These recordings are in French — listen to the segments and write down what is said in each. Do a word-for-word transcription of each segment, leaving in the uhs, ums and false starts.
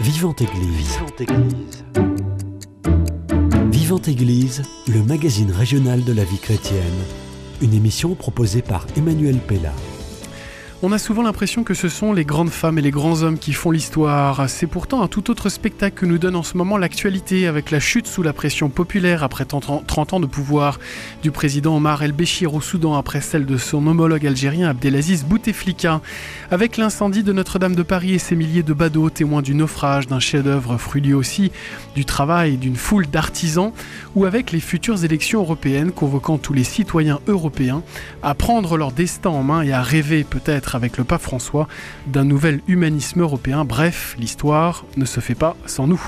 Vivante Église. Vivante Église. Vivante Église, le magazine régional de la vie chrétienne. Une émission proposée par Emmanuel Pella. On a souvent l'impression que ce sont les grandes femmes et les grands hommes qui font l'histoire. C'est pourtant un tout autre spectacle que nous donne en ce moment l'actualité, avec la chute sous la pression populaire après trente ans de pouvoir du président Omar el-Béchir au Soudan, après celle de son homologue algérien Abdelaziz Bouteflika, avec l'incendie de Notre-Dame de Paris et ses milliers de badauds, témoins du naufrage d'un chef-d'œuvre fruit lui aussi du travail d'une foule d'artisans, ou avec les futures élections européennes convoquant tous les citoyens européens à prendre leur destin en main et à rêver peut-être avec le pape François d'un nouvel humanisme européen. Bref, l'histoire ne se fait pas sans nous.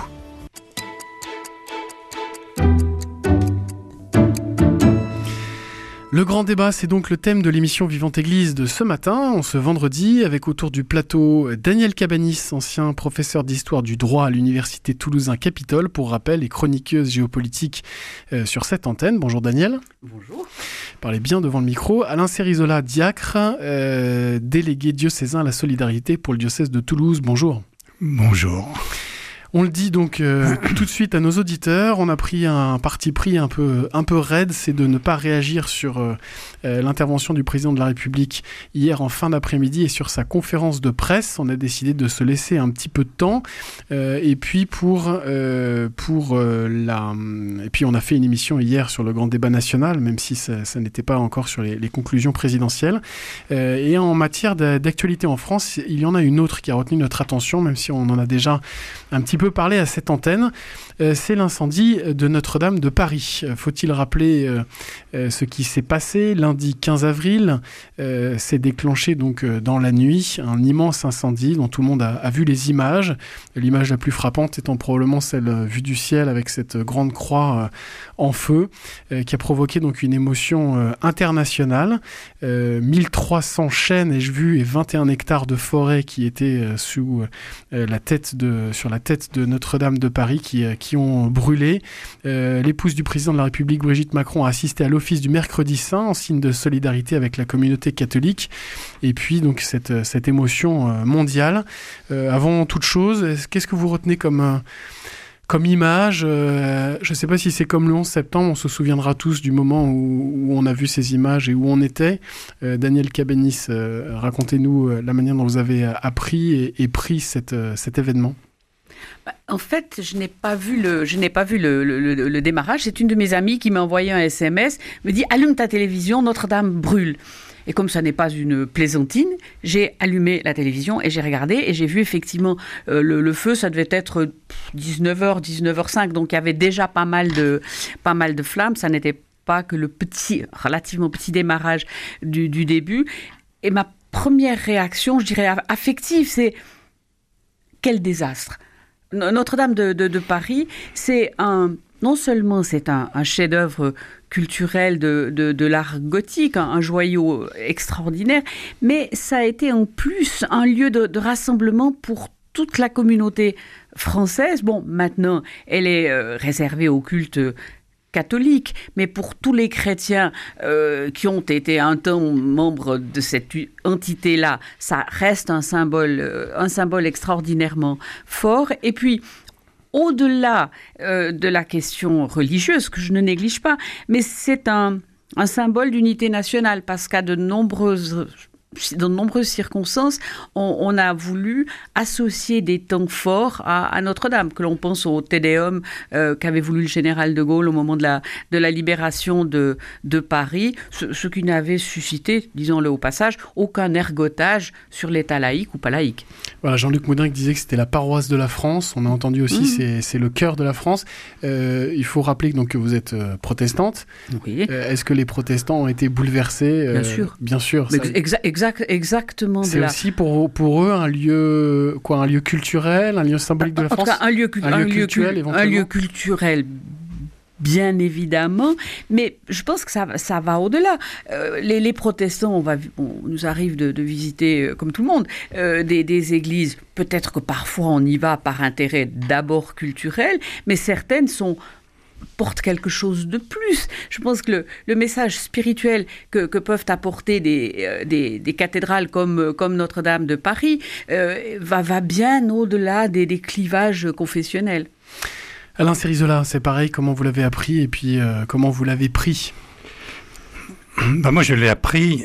Le grand débat, c'est donc le thème de l'émission Vivante Église de ce matin, en ce vendredi, avec autour du plateau Danielle Cabanis, ancien professeur d'histoire du droit à l'université Toulousain-Capitole, pour rappel, et chroniqueuse géopolitique euh, sur cette antenne. Bonjour Danielle. Bonjour. Parlez bien devant le micro. Alain Cérizola, diacre, euh, délégué diocésain à la solidarité pour le diocèse de Toulouse. Bonjour. Bonjour. On le dit donc euh, tout de suite à nos auditeurs, on a pris un parti pris un peu, un peu raide, c'est de ne pas réagir sur euh, euh, l'intervention du président de la République hier en fin d'après-midi et sur sa conférence de presse. On a décidé de se laisser un petit peu de temps euh, et puis pour, euh, pour euh, la... Et puis on a fait une émission hier sur le grand débat national, même si ça, ça n'était pas encore sur les, les conclusions présidentielles. Euh, et en matière d'actualité en France, il y en a une autre qui a retenu notre attention, même si on en a déjà un petit peu parler à cette antenne, euh, c'est l'incendie de Notre-Dame de Paris. Euh, faut-il rappeler euh, euh, ce qui s'est passé lundi quinze avril euh, s'est déclenché donc euh, dans la nuit un immense incendie dont tout le monde a, a vu les images. L'image la plus frappante étant probablement celle euh, vue du ciel avec cette grande croix euh, en feu euh, qui a provoqué donc une émotion euh, internationale. Euh, mille trois cents chênes ai-je vu et vingt et un hectares de forêt qui étaient euh, sous euh, la tête de sur la tête de Notre-Dame de Paris qui, qui ont brûlé. Euh, l'épouse du président de la République, Brigitte Macron, a assisté à l'office du Mercredi Saint en signe de solidarité avec la communauté catholique. Et puis, donc, cette, cette émotion mondiale. Euh, avant toute chose, qu'est-ce que vous retenez comme, comme image ? euh, Je ne sais pas si c'est comme le onze septembre, on se souviendra tous du moment où, où on a vu ces images et où on était. Euh, Danielle Cabanis, euh, racontez-nous la manière dont vous avez appris et, et pris cette, cet événement. En fait, je n'ai pas vu le, je n'ai pas vu le, le, le, le démarrage. C'est une de mes amies qui m'a envoyé un S M S, me dit « Allume ta télévision, Notre-Dame brûle ». Et comme ça n'est pas une plaisantine, j'ai allumé la télévision et j'ai regardé et j'ai vu effectivement euh, le, le feu, ça devait être dix-neuf heures, dix-neuf heures cinq, donc il y avait déjà pas mal de, pas mal de flammes. Ça n'était pas que le petit, relativement petit démarrage du, du début. Et ma première réaction, je dirais affective, c'est « Quel désastre !» Notre-Dame de, de, de Paris, c'est un, non seulement c'est un, un chef-d'œuvre culturel de, de, de l'art gothique, un, un joyau extraordinaire, mais ça a été en plus un lieu de, de rassemblement pour toute la communauté française. Bon, maintenant, elle est euh, réservée au culte catholique, mais pour tous les chrétiens euh, qui ont été un temps membres de cette entité-là, ça reste un symbole, euh, un symbole extraordinairement fort. Et puis, au-delà euh, de la question religieuse, que je ne néglige pas, mais c'est un, un symbole d'unité nationale, parce qu'à de nombreuses... Dans de nombreuses circonstances, on, on a voulu associer des temps forts à, à Notre-Dame, que l'on pense au Te Deum euh, qu'avait voulu le général de Gaulle au moment de la, de la libération de, de Paris, ce, ce qui n'avait suscité, disons-le au passage, aucun ergotage sur l'État laïque ou pas laïque. Voilà, Jean-Luc Moudingue disait que c'était la paroisse de la France. On a entendu aussi, mmh. c'est, c'est le cœur de la France. Euh, il faut rappeler donc, que vous êtes euh, protestante. Oui. Euh, est-ce que les protestants ont été bouleversés euh, Bien sûr. Bien sûr. Mais ça... exa- Exact, exactement. C'est aussi pour, pour eux un lieu, quoi, un lieu culturel, un lieu symbolique de la en France. En tout cas, un lieu, cu- un un lieu lieu culturel, cu- éventuellement. Un lieu culturel, bien évidemment, mais je pense que ça, ça va au-delà. Euh, les, les protestants, on, va, on nous arrive de, de visiter, euh, comme tout le monde, euh, des, des églises. Peut-être que parfois on y va par intérêt d'abord culturel, mais certaines sont porte quelque chose de plus. Je pense que le, le message spirituel que, que peuvent apporter des, euh, des, des cathédrales comme, comme Notre-Dame de Paris euh, va, va bien au-delà des, des clivages confessionnels. Alain Cérizola, c'est pareil, comment vous l'avez appris et puis euh, comment vous l'avez pris? Ben moi, je l'ai appris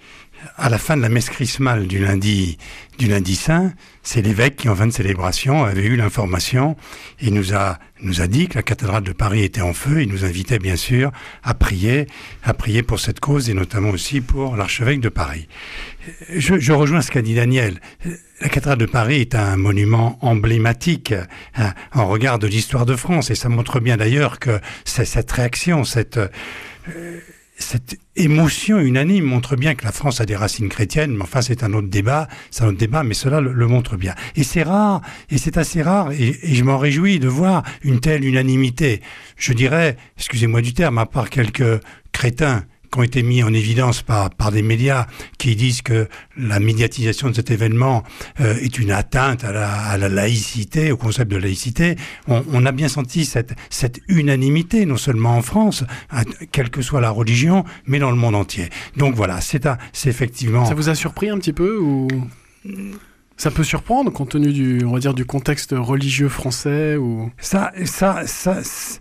à la fin de la messe chrismale du lundi, du lundi saint. C'est l'évêque qui, en fin de célébration, avait eu l'information et nous a, nous a dit que la cathédrale de Paris était en feu. Il nous invitait, bien sûr, à prier, à prier pour cette cause et notamment aussi pour l'archevêque de Paris. Je, je rejoins ce qu'a dit Daniel. La cathédrale de Paris est un monument emblématique hein, en regard de l'histoire de France et ça montre bien d'ailleurs que c'est cette réaction, cette... Euh, Cette émotion unanime montre bien que la France a des racines chrétiennes, mais enfin c'est un autre débat, c'est un autre débat, mais cela le, le montre bien. Et c'est rare, et c'est assez rare, et, et je m'en réjouis de voir une telle unanimité. Je dirais, excusez-moi du terme, à part quelques crétins qui ont été mis en évidence par, par des médias qui disent que la médiatisation de cet événement euh, est une atteinte à la, à la laïcité, au concept de laïcité. On, on a bien senti cette, cette unanimité, non seulement en France, à, quelle que soit la religion, mais dans le monde entier. Donc voilà, c'est, un, c'est effectivement... Ça vous a surpris un petit peu ou... Ça peut surprendre compte tenu du, on va dire, du contexte religieux français ou... Ça, ça, ça,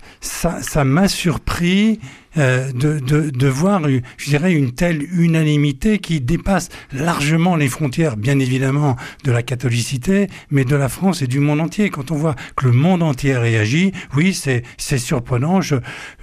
ça, ça m'a surpris euh, de, de, de voir, je dirais, une telle unanimité qui dépasse largement les frontières, bien évidemment, de la catholicité, mais de la France et du monde entier. Quand on voit que le monde entier réagit, oui, c'est, c'est surprenant. Je,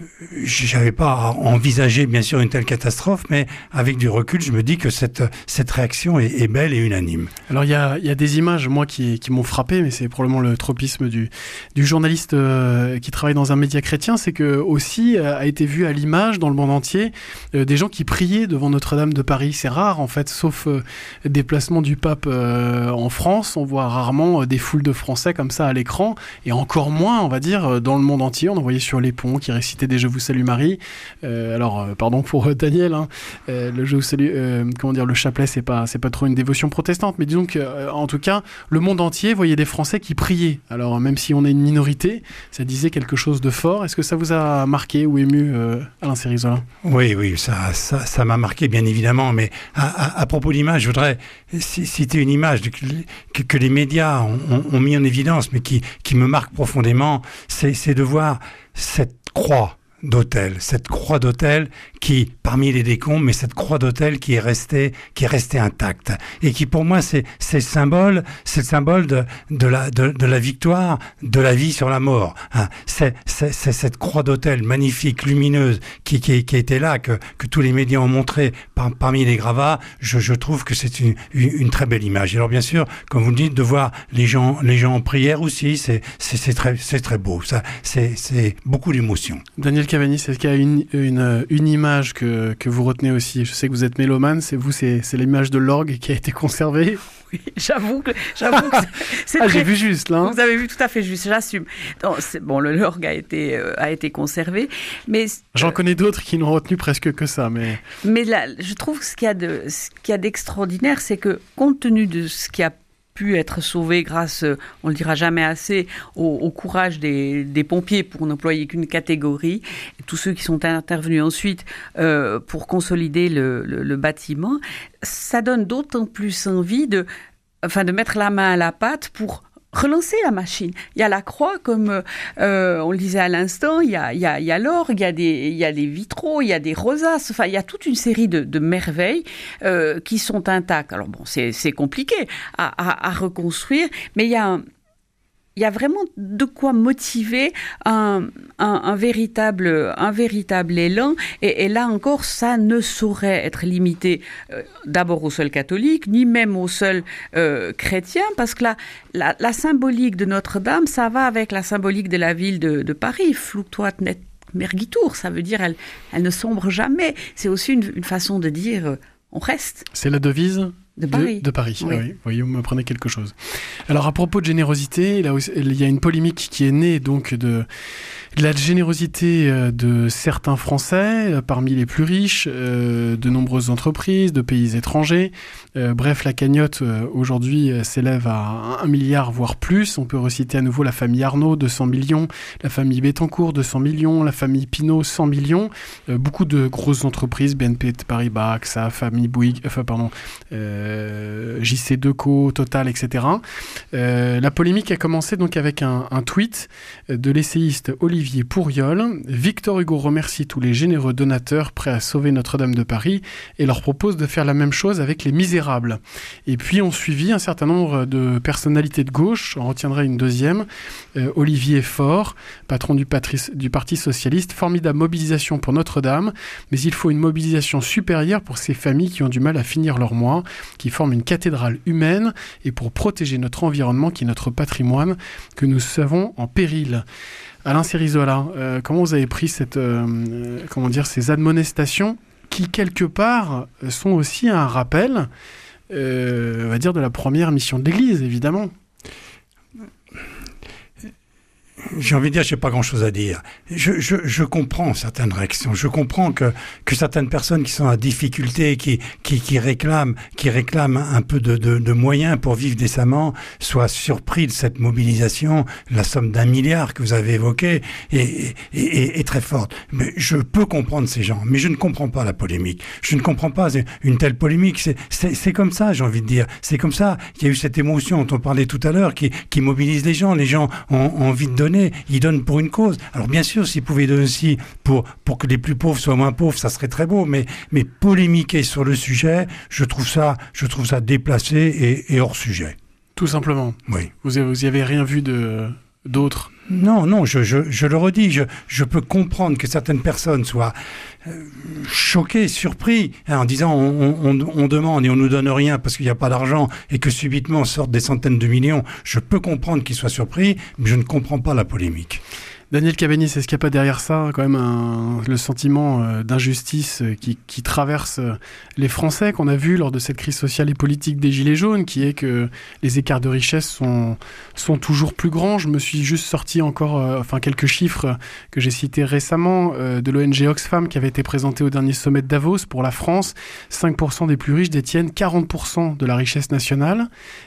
j'avais pas envisagé, bien sûr, une telle catastrophe, mais avec du recul, je me dis que cette, cette réaction est, est belle et unanime. Alors, il y a, il y a des images, moi, qui, qui m'ont frappé, mais c'est probablement le tropisme du, du journaliste euh, qui travaille dans un média chrétien, c'est que aussi euh, a été vu à l'image dans le monde entier euh, des gens qui priaient devant Notre-Dame de Paris. C'est rare, en fait, sauf euh, déplacement du pape euh, en France. On voit rarement euh, des foules de Français comme ça à l'écran, et encore moins, on va dire, euh, dans le monde entier. On en voyait sur les ponts qui récitaient des « Je vous salue Marie ». Euh, alors, euh, pardon pour euh, Daniel, hein, euh, le « Je vous salue euh, », comment dire, le chapelet, c'est pas, c'est pas trop une dévotion protestante, mais disons que euh, en tout cas, le monde entier voyait des Français qui priaient. Alors, même si on est une minorité, ça disait quelque chose de fort. Est-ce que ça vous a marqué ou ému, euh, Alain Cérizola? Oui, oui, ça, ça, ça m'a marqué, bien évidemment. Mais à, à, à propos d'image, je voudrais citer une image de, que, que les médias ont, ont, ont mis en évidence, mais qui, qui me marque profondément. C'est, c'est de voir cette croix d'autel, cette croix d'autel qui, parmi les décombres, mais cette croix d'autel qui est restée, qui est restée intacte et qui, pour moi, c'est, c'est le symbole, c'est le symbole de, de la, de, de la victoire, de la vie sur la mort. Hein. C'est, c'est, c'est cette croix d'autel magnifique, lumineuse, qui, qui, qui était là, que, que tous les médias ont montré par, parmi les gravats. Je, je trouve que c'est une, une, une très belle image. Et alors, bien sûr, comme vous le dites, de voir les gens, les gens en prière aussi, c'est, c'est, c'est très, c'est très beau. Ça, c'est, c'est beaucoup d'émotion. Daniel Cavani, est-ce qu'il y a une, une, une image que, que vous retenez aussi? Je sais que vous êtes mélomane, c'est vous, c'est, c'est l'image de l'orgue qui a été conservée. Oui, j'avoue que, j'avoue que c'est, c'est ah, très... j'ai vu juste, là. Hein. Vous avez vu tout à fait juste, j'assume. Non, c'est, bon, le l'orgue a été, euh, a été conservé, mais... J'en euh, connais d'autres qui n'ont retenu presque que ça, mais... Mais là, je trouve que ce qu'il y a de, ce qu'il y a d'extraordinaire, c'est que, compte tenu de ce qui a pu être sauvé grâce, on le dira jamais assez, au, au courage des, des pompiers, pour n'employer qu'une catégorie, et tous ceux qui sont intervenus ensuite euh, pour consolider le, le, le bâtiment, ça donne d'autant plus envie de, enfin, de mettre la main à la pâte pour relancer la machine. Il y a la croix, comme euh, on le disait à l'instant, il y a, il y a, il y a l'orgue, il y a des, il y a des vitraux, il y a des rosaces, enfin, il y a toute une série de, de merveilles euh, qui sont intactes. Alors bon, c'est, c'est compliqué à, à, à reconstruire, mais il y a un, il y a vraiment de quoi motiver un, un, un, véritable, un véritable élan. Et, et là encore, ça ne saurait être limité euh, d'abord aux seuls catholiques, ni même aux seuls euh, chrétiens, parce que la, la, la symbolique de Notre-Dame, ça va avec la symbolique de la ville de, de Paris. Fluctuat net mergitur, ça veut dire elle, elle ne sombre jamais. C'est aussi une, une façon de dire euh, on reste. C'est la devise De Paris. De, de Paris, oui. Ah oui. Vous voyez, vous m'apprenez quelque chose. Alors, à propos de générosité, là, il y a une polémique qui est née donc de, de la générosité de certains Français, parmi les plus riches, euh, de nombreuses entreprises, de pays étrangers. Euh, bref, la cagnotte, euh, aujourd'hui, s'élève à un milliard, voire plus. On peut reciter à nouveau la famille Arnaud, deux cents millions, la famille Bettencourt, deux cents millions, la famille Pinault, cent millions. Euh, beaucoup de grosses entreprises, B N P Paribas, A X A, famille Bouygues, enfin, pardon, euh, J C Decaux, Total, et cetera. Euh, la polémique a commencé donc avec un, un tweet de l'essayiste Olivier Pourriol. Victor Hugo remercie tous les généreux donateurs prêts à sauver Notre-Dame de Paris et leur propose de faire la même chose avec les misérables. Et puis ont suivi un certain nombre de personnalités de gauche, on retiendrait une deuxième, euh, Olivier Faure, patron du, patri- du Parti Socialiste, formidable mobilisation pour Notre-Dame, mais il faut une mobilisation supérieure pour ces familles qui ont du mal à finir leur mois, qui forment une cathédrale humaine, et pour protéger notre environnement qui est notre patrimoine, que nous savons en péril. Alain Cérizola, euh, comment vous avez pris cette, euh, comment dire, ces admonestations qui, quelque part, sont aussi un rappel, euh, on va dire, de la première mission de l'Église, évidemment. J'ai envie de dire, je n'ai pas grand-chose à dire. Je, je, je comprends certaines réactions. Je comprends que, que certaines personnes qui sont en difficulté, qui, qui, qui réclament, qui réclament un peu de, de, de moyens pour vivre décemment, soient surpris de cette mobilisation. La somme d'un milliard que vous avez évoquée est, est, est, est très forte. Mais je peux comprendre ces gens, mais je ne comprends pas la polémique. Je ne comprends pas une telle polémique. C'est, c'est, c'est comme ça, j'ai envie de dire. C'est comme ça. Il y a eu cette émotion dont on parlait tout à l'heure qui, qui mobilise les gens. Les gens ont, ont envie de donner. Ils donnent pour une cause. Alors bien sûr, s'ils pouvaient donner aussi pour, pour que les plus pauvres soient moins pauvres, ça serait très beau, mais, mais polémiquer sur le sujet, je trouve ça, je trouve ça déplacé et, et hors sujet. Tout simplement. Oui. Vous n'y avez rien vu de, d'autre? Non, non, je, je, je le redis, je, je peux comprendre que certaines personnes soient euh, choquées, surpris, hein, en disant on, on, on demande et on nous donne rien parce qu'il n'y a pas d'argent et que subitement sortent des centaines de millions. Je peux comprendre qu'ils soient surpris, mais je ne comprends pas la polémique. Daniel Cabanis, est-ce qu'il n'y a pas derrière ça quand même un, le sentiment euh, d'injustice euh, qui, qui traverse euh, les Français qu'on a vu lors de cette crise sociale et politique des Gilets jaunes, qui est que les écarts de richesse sont, sont toujours plus grands. Je me suis juste sorti encore euh, enfin, quelques chiffres que j'ai cités récemment euh, de l'O N G Oxfam qui avait été présenté au dernier sommet de Davos pour la France. cinq pour cent des plus riches détiennent quarante pour cent de la richesse nationale,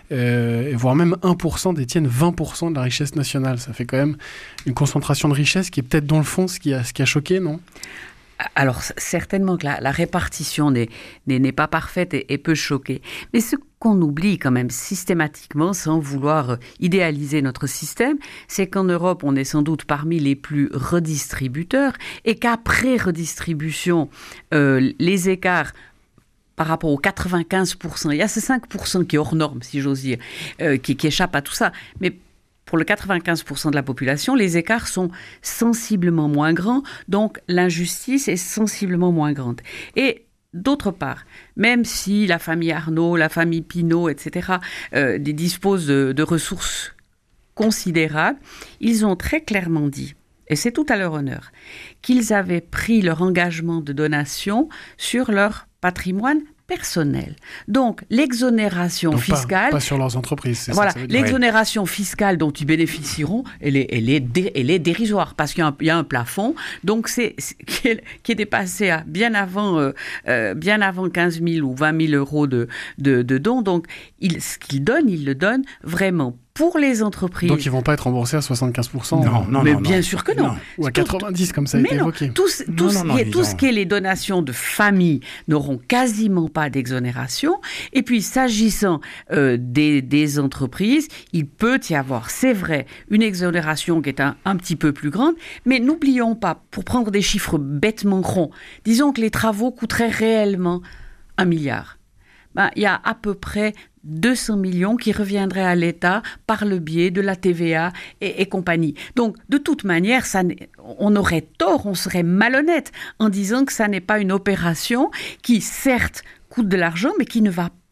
euh, voire même un pour cent détiennent vingt pour cent de la richesse nationale. Ça fait quand même une concentration de richesse qui est peut-être dans le fond ce qui a, ce qui a choqué, non ? Alors, certainement que la, la répartition n'est, n'est, n'est pas parfaite et, et peut choquer. Mais ce qu'on oublie quand même systématiquement, sans vouloir idéaliser notre système, c'est qu'en Europe, on est sans doute parmi les plus redistributeurs et qu'après redistribution, euh, les écarts par rapport aux quatre-vingt-quinze pour cent, il y a ces cinq pour cent qui est hors norme, si j'ose dire, euh, qui, qui échappent à tout ça. Mais pour le quatre-vingt-quinze pour cent de la population, les écarts sont sensiblement moins grands, donc l'injustice est sensiblement moins grande. Et d'autre part, même si la famille Arnaud, la famille Pinault, et cetera, euh, disposent de, de ressources considérables, ils ont très clairement dit, et c'est tout à leur honneur, qu'ils avaient pris leur engagement de donation sur leur patrimoine personnel. Donc, l'exonération Donc fiscale... Pas, pas sur leurs entreprises, c'est voilà, ça, ça veut dire. l'exonération fiscale dont ils bénéficieront, elle est, elle est, dé, elle est dérisoire, parce qu'il y a un, il y a un plafond, donc c'est, c'est, qui, est, qui est dépassé à bien avant, euh, euh, bien avant quinze mille ou vingt mille euros de, de, de dons. Donc, il, ce qu'ils donnent, ils le donnent vraiment pour les entreprises. Donc, ils ne vont pas être remboursés à soixante-quinze pour cent. Non, non, mais non. bien non. sûr que non. non. Ou à quatre-vingt-dix, comme ça a mais été non, évoqué. Tout, tout, non, non, non, ce, tout ont... ce qui est les donations de famille n'auront quasiment pas d'exonération. Et puis, s'agissant euh, des, des entreprises, il peut y avoir, c'est vrai, une exonération qui est un, un petit peu plus grande. Mais n'oublions pas, pour prendre des chiffres bêtement ronds, disons que les travaux coûteraient réellement un milliard. Ben, il y a à peu près deux cents millions qui reviendraient à l'État par le biais de la T V A et, et compagnie. Donc, de toute manière, ça on aurait tort, on serait malhonnête en disant que ça n'est pas une opération qui, certes, coûte de l'argent, mais qui ne va pas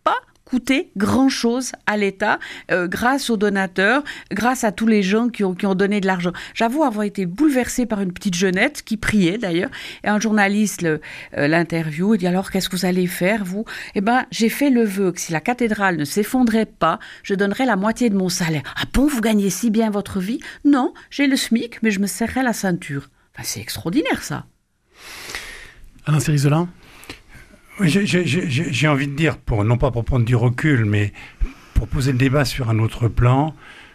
coûté grand-chose à l'État, euh, grâce aux donateurs, grâce à tous les gens qui ont, qui ont donné de l'argent. J'avoue avoir été bouleversée par une petite jeunette qui priait d'ailleurs, et un journaliste le, euh, l'interview, il dit alors qu'est-ce que vous allez faire vous ? Eh ben j'ai fait le vœu que si la cathédrale ne s'effondrait pas, je donnerais la moitié de mon salaire. Ah bon, vous gagnez si bien votre vie ? Non, j'ai le SMIC, mais je me serrerai la ceinture. Enfin, c'est extraordinaire ça. Alain Cérizola ? Oui, j'ai, j'ai, j'ai, j'ai envie de dire, pour, non pas pour prendre du recul, mais pour poser le débat sur un autre plan,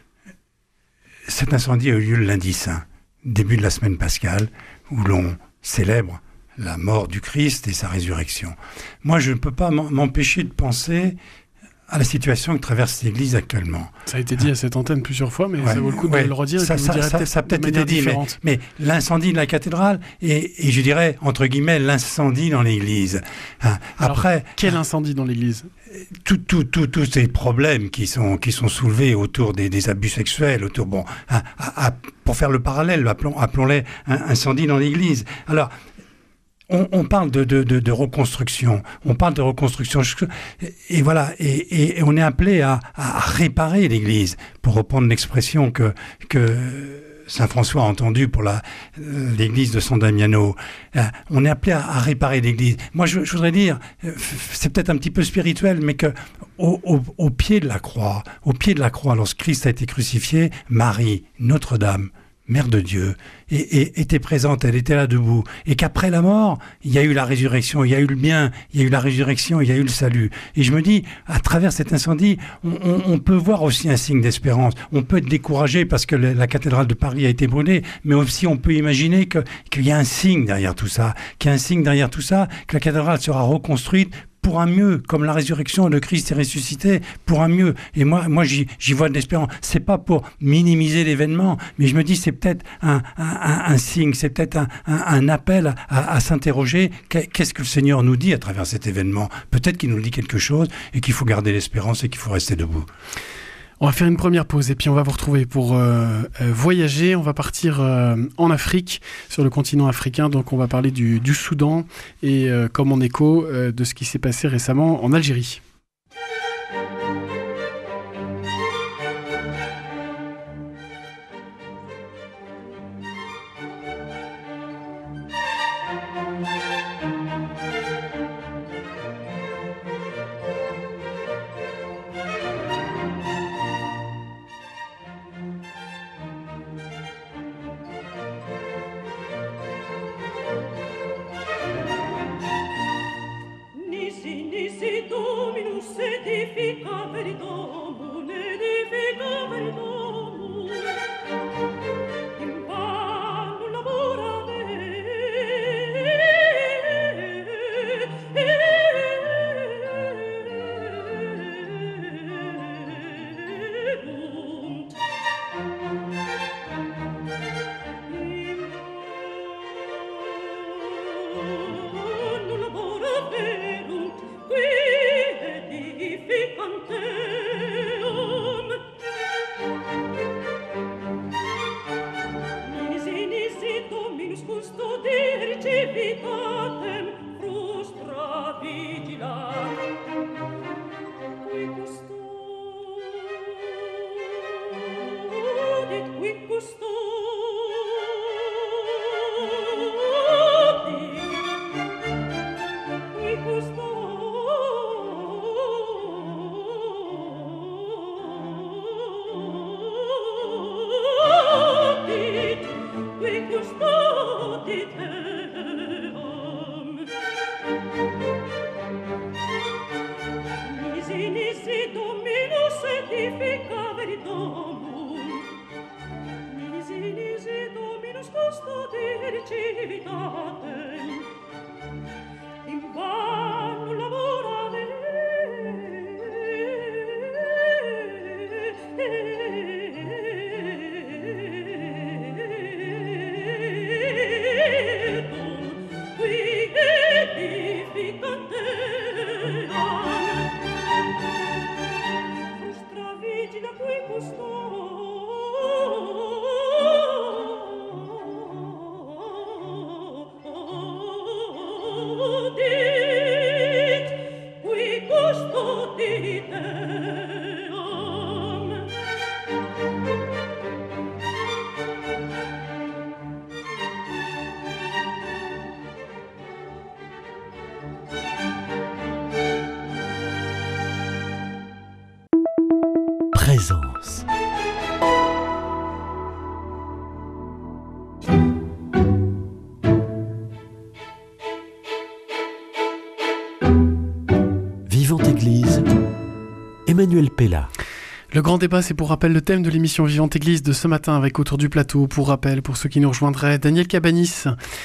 cet incendie a eu lieu le lundi saint, début de la semaine pascale, où l'on célèbre la mort du Christ et sa résurrection. Moi, je ne peux pas m'empêcher de penser à la situation que traverse l'Église actuellement. Ça a été dit à cette antenne plusieurs fois, mais ouais, ça vaut le coup ouais, de le redire. Ça, et ça, vous ça, peut-être ça a peut-être été dit, mais, différente. mais l'incendie de la cathédrale et, et je dirais, entre guillemets, l'incendie dans l'Église. Hein, après, alors, quel incendie dans l'Église ? Tous tout, tout, tout ces problèmes qui sont, qui sont soulevés autour des, des abus sexuels, autour, bon, hein, à, à, pour faire le parallèle, appelons, appelons-les un, incendie dans l'Église. Alors, On, on parle de, de, de, de reconstruction, on parle de reconstruction, et voilà, et, et on est appelé à, à réparer l'Église, pour reprendre l'expression que, que Saint François a entendue pour la, l'Église de San Damiano. On est appelé à, à réparer l'Église. Moi, je, je voudrais dire, c'est peut-être un petit peu spirituel, mais que au, au, au pied de la croix, au pied de la croix, lorsque Christ a été crucifié, Marie, Notre-Dame, Mère de Dieu, et, et, était présente, elle était là debout, et qu'après la mort, il y a eu la résurrection, il y a eu le bien, il y a eu la résurrection, il y a eu le salut. Et je me dis, à travers cet incendie, on, on, on peut voir aussi un signe d'espérance. On peut être découragé parce que le, la cathédrale de Paris a été brûlée, mais aussi on peut imaginer que, qu'il y a un signe derrière tout ça, qu'il y a un signe derrière tout ça, que la cathédrale sera reconstruite pour un mieux, comme la résurrection de Christ est ressuscité, pour un mieux. Et moi, moi j'y, j'y vois de l'espérance. C'est pas pour minimiser l'événement, mais je me dis c'est peut-être un, un, un signe, c'est peut-être un, un, un appel à, à s'interroger. Qu'est-ce que le Seigneur nous dit à travers cet événement ? Peut-être qu'il nous dit quelque chose et qu'il faut garder l'espérance et qu'il faut rester debout. On va faire une première pause et puis on va vous retrouver pour euh, euh, voyager. On va partir euh, en Afrique, sur le continent africain. Donc on va parler du, du Soudan et euh, comme en écho euh, de ce qui s'est passé récemment en Algérie. Dit, qui gusto dite présence. Vivante Église, Emmanuel Pella. Le grand débat, c'est pour rappel le thème de l'émission Vivante Église de ce matin avec autour du plateau, pour rappel, pour ceux qui nous rejoindraient, Danielle Cabanis,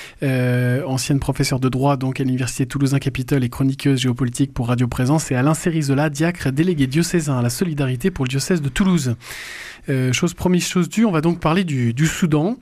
euh, ancienne professeure de droit donc à l'Université Toulousain-Capitole et chroniqueuse géopolitique pour Radio Présence, et Alain Cérizola, diacre délégué diocésain à la solidarité pour le diocèse de Toulouse. Euh, chose promise, chose due, on va donc parler du, du Soudan,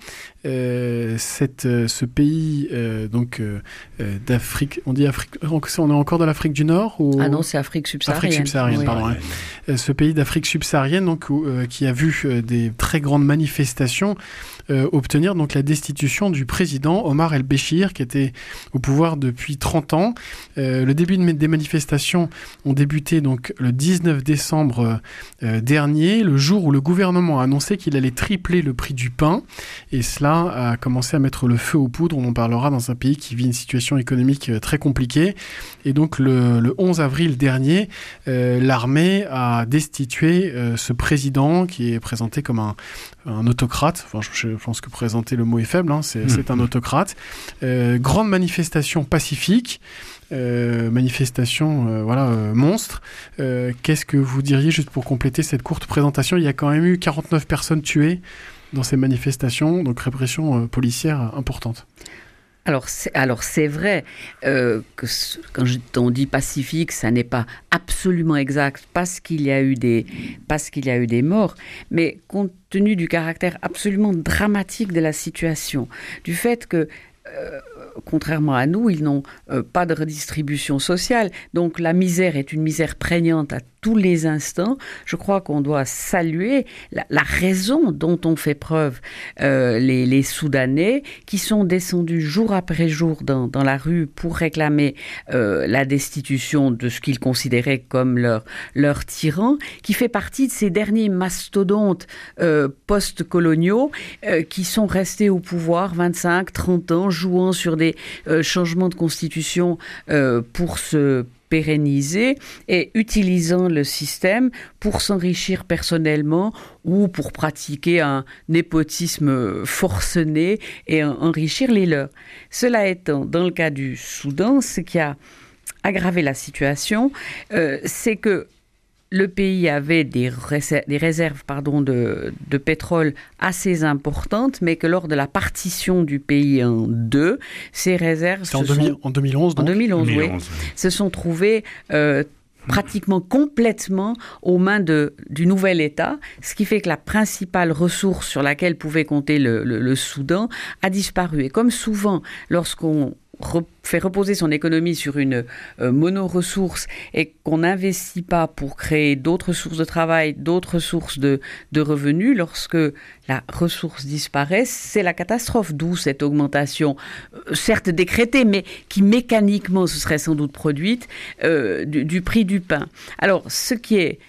euh, cette, euh, ce pays euh, donc euh, d'Afrique, on dit Afrique, on est encore dans l'Afrique du Nord ou... Ah non, c'est Afrique subsaharienne. Afrique subsaharienne, oui. pardon. Ouais. Euh, ce pays d'Afrique subsaharienne donc où, euh, qui a vu euh, des très grandes manifestations euh, obtenir donc la destitution du président Omar el-Béchir qui était au pouvoir depuis trente ans. Euh, le début de, des manifestations ont débuté donc le dix-neuf décembre euh, dernier, le jour où le gouvernement a annoncé qu'il allait tripler le prix du pain, et cela a commencé à mettre le feu aux poudres. On en parlera dans un pays qui vit une situation économique très compliquée. Et donc le, le onze avril dernier, euh, l'armée a destitué euh, ce président qui est présenté comme un, un autocrate. Enfin, je, je pense que présenter le mot est faible, hein. c'est, mmh. c'est un autocrate. Euh, grande manifestation pacifique. Euh, manifestation euh, voilà, euh, monstre. Euh, qu'est-ce que vous diriez, juste pour compléter cette courte présentation? Il y a quand même eu quarante-neuf personnes tuées dans ces manifestations, donc répression euh, policière importante. Alors c'est, alors c'est vrai euh, que ce, quand on dit pacifique, ça n'est pas absolument exact parce qu'il y a eu des, parce qu'il y a eu des morts, mais compte tenu du caractère absolument dramatique de la situation, du fait que Euh, contrairement à nous, ils n'ont euh, pas de redistribution sociale. Donc la misère est une misère prégnante à tous les instants. Je crois qu'on doit saluer la, la raison dont ont fait preuve euh, les, les Soudanais qui sont descendus jour après jour dans, dans la rue pour réclamer euh, la destitution de ce qu'ils considéraient comme leur, leur tyran, qui fait partie de ces derniers mastodontes euh, post-coloniaux euh, qui sont restés au pouvoir vingt-cinq, trente ans, jouant sur des euh, changements de constitution euh, pour se pérenniser et utilisant le système pour s'enrichir personnellement ou pour pratiquer un népotisme forcené et enrichir les leurs. Cela étant, dans le cas du Soudan, ce qui a aggravé la situation, euh, c'est que le pays avait des réserves, des réserves pardon, de, de pétrole assez importantes, mais que lors de la partition du pays en deux, ces réserves... C'est en, deux mille, sont, en deux mille onze, donc En deux mille onze, deux mille onze oui. oui. Se sont trouvées euh, pratiquement complètement aux mains de, du nouvel État, ce qui fait que la principale ressource sur laquelle pouvait compter le, le, le Soudan a disparu. Et comme souvent, lorsqu'on fait reposer son économie sur une euh, mono-ressource et qu'on n'investit pas pour créer d'autres sources de travail, d'autres sources de, de revenus, lorsque la ressource disparaît, c'est la catastrophe. D'où cette augmentation, euh, certes décrétée, mais qui mécaniquement se serait sans doute produite, euh, du, du prix du pain. Alors, ce qui est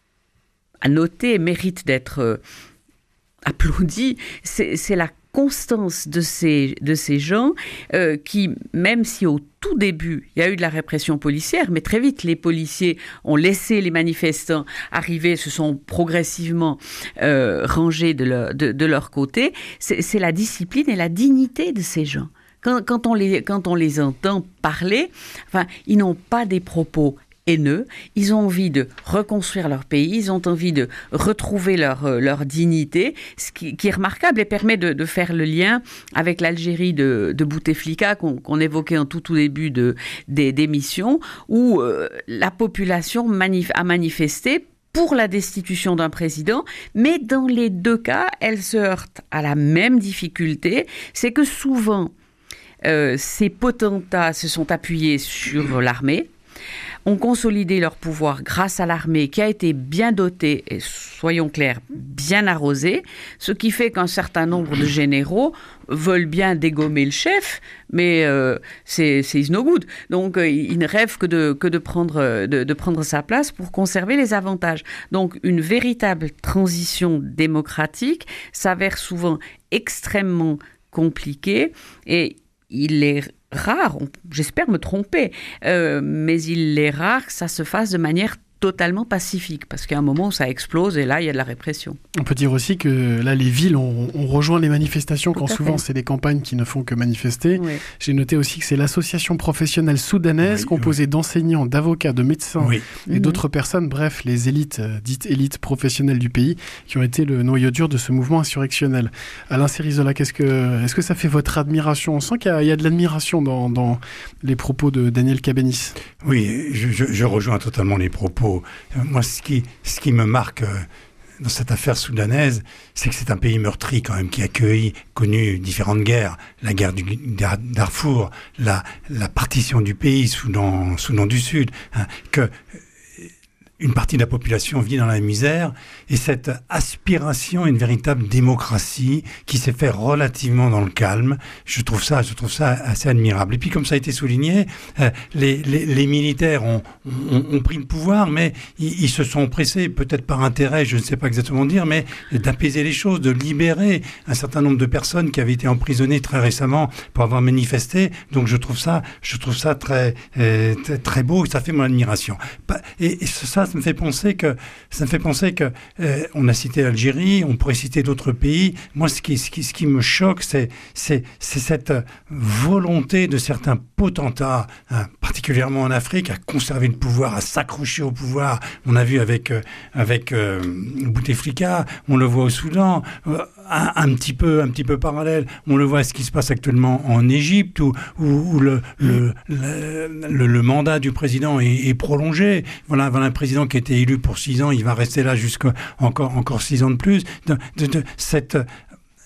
à noter, mérite d'être euh, applaudi, c'est, c'est la constance de ces, de ces gens euh, qui, même si au tout début, il y a eu de la répression policière, mais très vite, les policiers ont laissé les manifestants arriver, se sont progressivement euh, rangés de leur, de, de leur côté. C'est, c'est la discipline et la dignité de ces gens. Quand, quand, on les, quand on les entend parler, enfin, ils n'ont pas des propos haineux, ils ont envie de reconstruire leur pays, ils ont envie de retrouver leur, euh, leur dignité, ce qui, qui est remarquable et permet de, de faire le lien avec l'Algérie de, de Bouteflika qu'on, qu'on évoquait en tout, tout début de, des, d'émissions, où euh, la population manif- a manifesté pour la destitution d'un président, mais dans les deux cas, elle se heurte à la même difficulté, c'est que souvent, euh, ces potentats se sont appuyés sur l'armée, ont consolidé leur pouvoir grâce à l'armée qui a été bien dotée et, soyons clairs, bien arrosée, ce qui fait qu'un certain nombre de généraux veulent bien dégommer le chef, mais euh, c'est, c'est is no good. Donc, euh, ils ne rêvent que de, que de, prendre, de, de prendre sa place pour conserver les avantages. Donc, une véritable transition démocratique s'avère souvent extrêmement compliquée et il est rare, j'espère me tromper, euh, mais il est rare que ça se fasse de manière totalement pacifique, parce qu'il y a un moment où ça explose et là, il y a de la répression. On peut dire aussi que là, les villes ont, ont rejoint les manifestations Tout quand à souvent fait. c'est des campagnes qui ne font que manifester. Oui. J'ai noté aussi que c'est l'association professionnelle soudanaise Oui, composée oui. d'enseignants, d'avocats, de médecins Oui. et Mhm. d'autres personnes, bref, les élites, euh, dites élites professionnelles du pays, qui ont été le noyau dur de ce mouvement insurrectionnel. Alain Cérizola, qu'est-ce que, est-ce que ça fait votre admiration ? On sent qu'il y a, il y a de l'admiration dans, dans les propos de Daniel Cabanis. Oui, je, je, je rejoins totalement les propos. Euh, Moi, ce qui, ce qui me marque euh, dans cette affaire soudanaise, c'est que c'est un pays meurtri quand même, qui a accueilli, connu différentes guerres. La guerre du Dar- Darfour, la, la partition du pays, Soudan, Soudan du Sud, hein, que euh, une partie de la population vit dans la misère, et cette aspiration à une véritable démocratie qui s'est fait relativement dans le calme, je trouve ça, je trouve ça assez admirable. Et puis, comme ça a été souligné, euh, les, les, les militaires ont, ont, ont pris le pouvoir, mais ils, ils se sont pressés, peut-être par intérêt, je ne sais pas exactement dire, mais d'apaiser les choses, de libérer un certain nombre de personnes qui avaient été emprisonnées très récemment pour avoir manifesté. Donc, je trouve ça, je trouve ça très, euh, très, très beau, et ça fait mon admiration. Et, et ça, ça me fait penser que, ça me fait penser que, euh, on a cité l'Algérie, on pourrait citer d'autres pays. Moi, ce qui, ce qui, ce qui me choque, c'est, c'est, c'est cette volonté de certains potentats, hein, particulièrement en Afrique, à conserver le pouvoir, à s'accrocher au pouvoir. On a vu avec, euh, avec euh, Bouteflika, on le voit au Soudan, euh, un, un petit peu, un petit peu parallèle. On le voit à ce qui se passe actuellement en Égypte, où, où, où le, le, le, le, le mandat du président est, est prolongé. Voilà, voilà un président qui a été élu pour six ans, il va rester là jusqu'à encore, encore six ans de plus. De, de, de cette euh,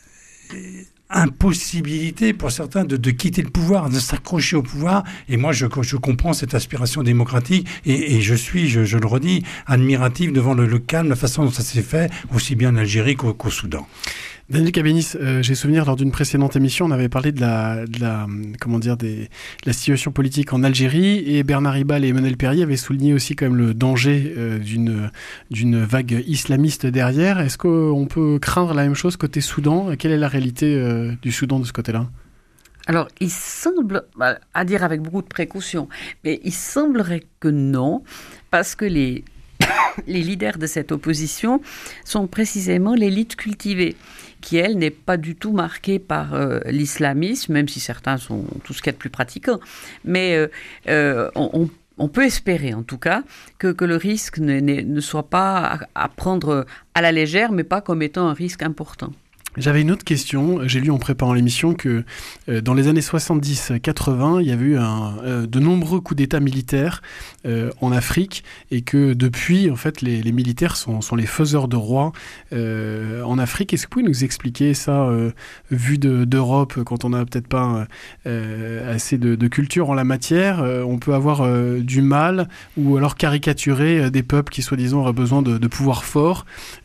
impossibilité pour certains de, de quitter le pouvoir, de s'accrocher au pouvoir. Et moi, je, je comprends cette aspiration démocratique, et, et je suis, je, je le redis, admiratif devant le, le calme, la façon dont ça s'est fait, aussi bien en Algérie qu'au, qu'au Soudan. Daniel Cabanis, euh, j'ai souvenir lors d'une précédente émission, on avait parlé de la, de la, comment dire, des, de la situation politique en Algérie, et Bernard Ribal et Emmanuel Perrier avaient souligné aussi quand même le danger euh, d'une, d'une vague islamiste derrière. Est-ce qu'on peut craindre la même chose côté Soudan ? Quelle est la réalité euh, du Soudan de ce côté-là ? Alors, il semble, à dire avec beaucoup de précaution, mais il semblerait que non, parce que les, les leaders de cette opposition sont précisément l'élite cultivée, qui, elle, n'est pas du tout marquée par euh, l'islamisme, même si certains sont tout ce qu'il y a de plus pratiquants. Mais euh, euh, on, on peut espérer, en tout cas, que, que le risque ne, ne, ne soit pas à, à prendre à la légère, mais pas comme étant un risque important. J'avais une autre question. J'ai lu en préparant l'émission que euh, dans les années soixante-dix quatre-vingts, il y avait eu un, euh, de nombreux coups d'État militaires euh, en Afrique, et que depuis, en fait, les, les militaires sont, sont les faiseurs de rois euh, en Afrique. Est-ce que vous pouvez nous expliquer ça, euh, vu de, d'Europe, quand on n'a peut-être pas euh, assez de, de culture en la matière, euh, on peut avoir euh, du mal, ou alors caricaturer euh, des peuples qui, soi-disant, auraient besoin de, de pouvoirs forts.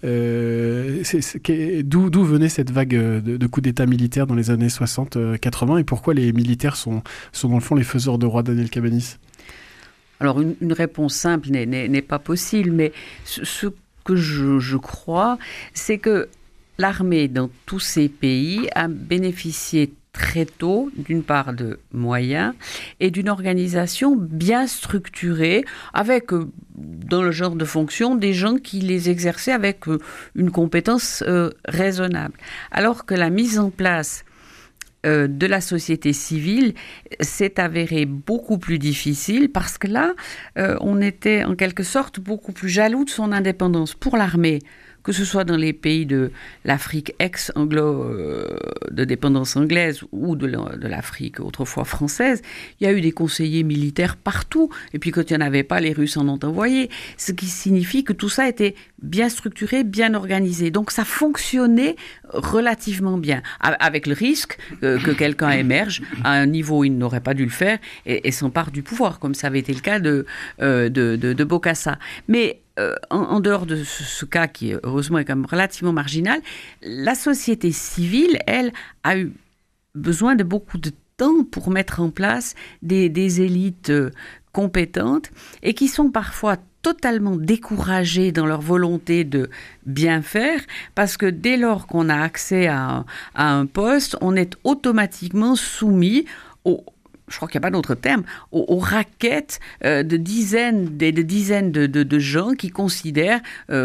Euh, c'est, c'est, d'où, d'où venait cette vague de, de coups d'État militaires dans les années soixante quatre-vingts, et pourquoi les militaires sont, sont dans le fond les faiseurs de rois, Daniel Cabanis ? Alors, une, une réponse simple n'est, n'est, n'est pas possible, mais ce, ce que je, je crois, c'est que l'armée, dans tous ces pays, a bénéficié très tôt, d'une part, de moyens et d'une organisation bien structurée, avec, euh, dans le genre de fonction, des gens qui les exerçaient avec euh, une compétence euh, raisonnable. Alors que la mise en place euh, de la société civile s'est avérée beaucoup plus difficile, parce que là, euh, on était en quelque sorte beaucoup plus jaloux de son indépendance. Pour l'armée, que ce soit dans les pays de l'Afrique ex-anglo, euh, de dépendance anglaise, ou de, la, de l'Afrique autrefois française, il y a eu des conseillers militaires partout. Et puis quand il n'y en avait pas, les Russes en ont envoyé. Ce qui signifie que tout ça était bien structuré, bien organisé. Donc ça fonctionnait relativement bien, avec le risque euh, que quelqu'un émerge à un niveau où il n'aurait pas dû le faire et, et s'empare du pouvoir, comme ça avait été le cas de, euh, de, de, de Bokassa. Mais Euh, en, en dehors de ce, ce cas qui, heureusement, est quand même relativement marginal, la société civile, elle, a eu besoin de beaucoup de temps pour mettre en place des, des élites euh, compétentes, et qui sont parfois totalement découragées dans leur volonté de bien faire, parce que dès lors qu'on a accès à, à un poste, on est automatiquement soumis au je crois qu'il n'y a pas d'autre terme, aux, aux raquettes euh, de dizaines, de, de dizaines de, de, de gens qui considèrent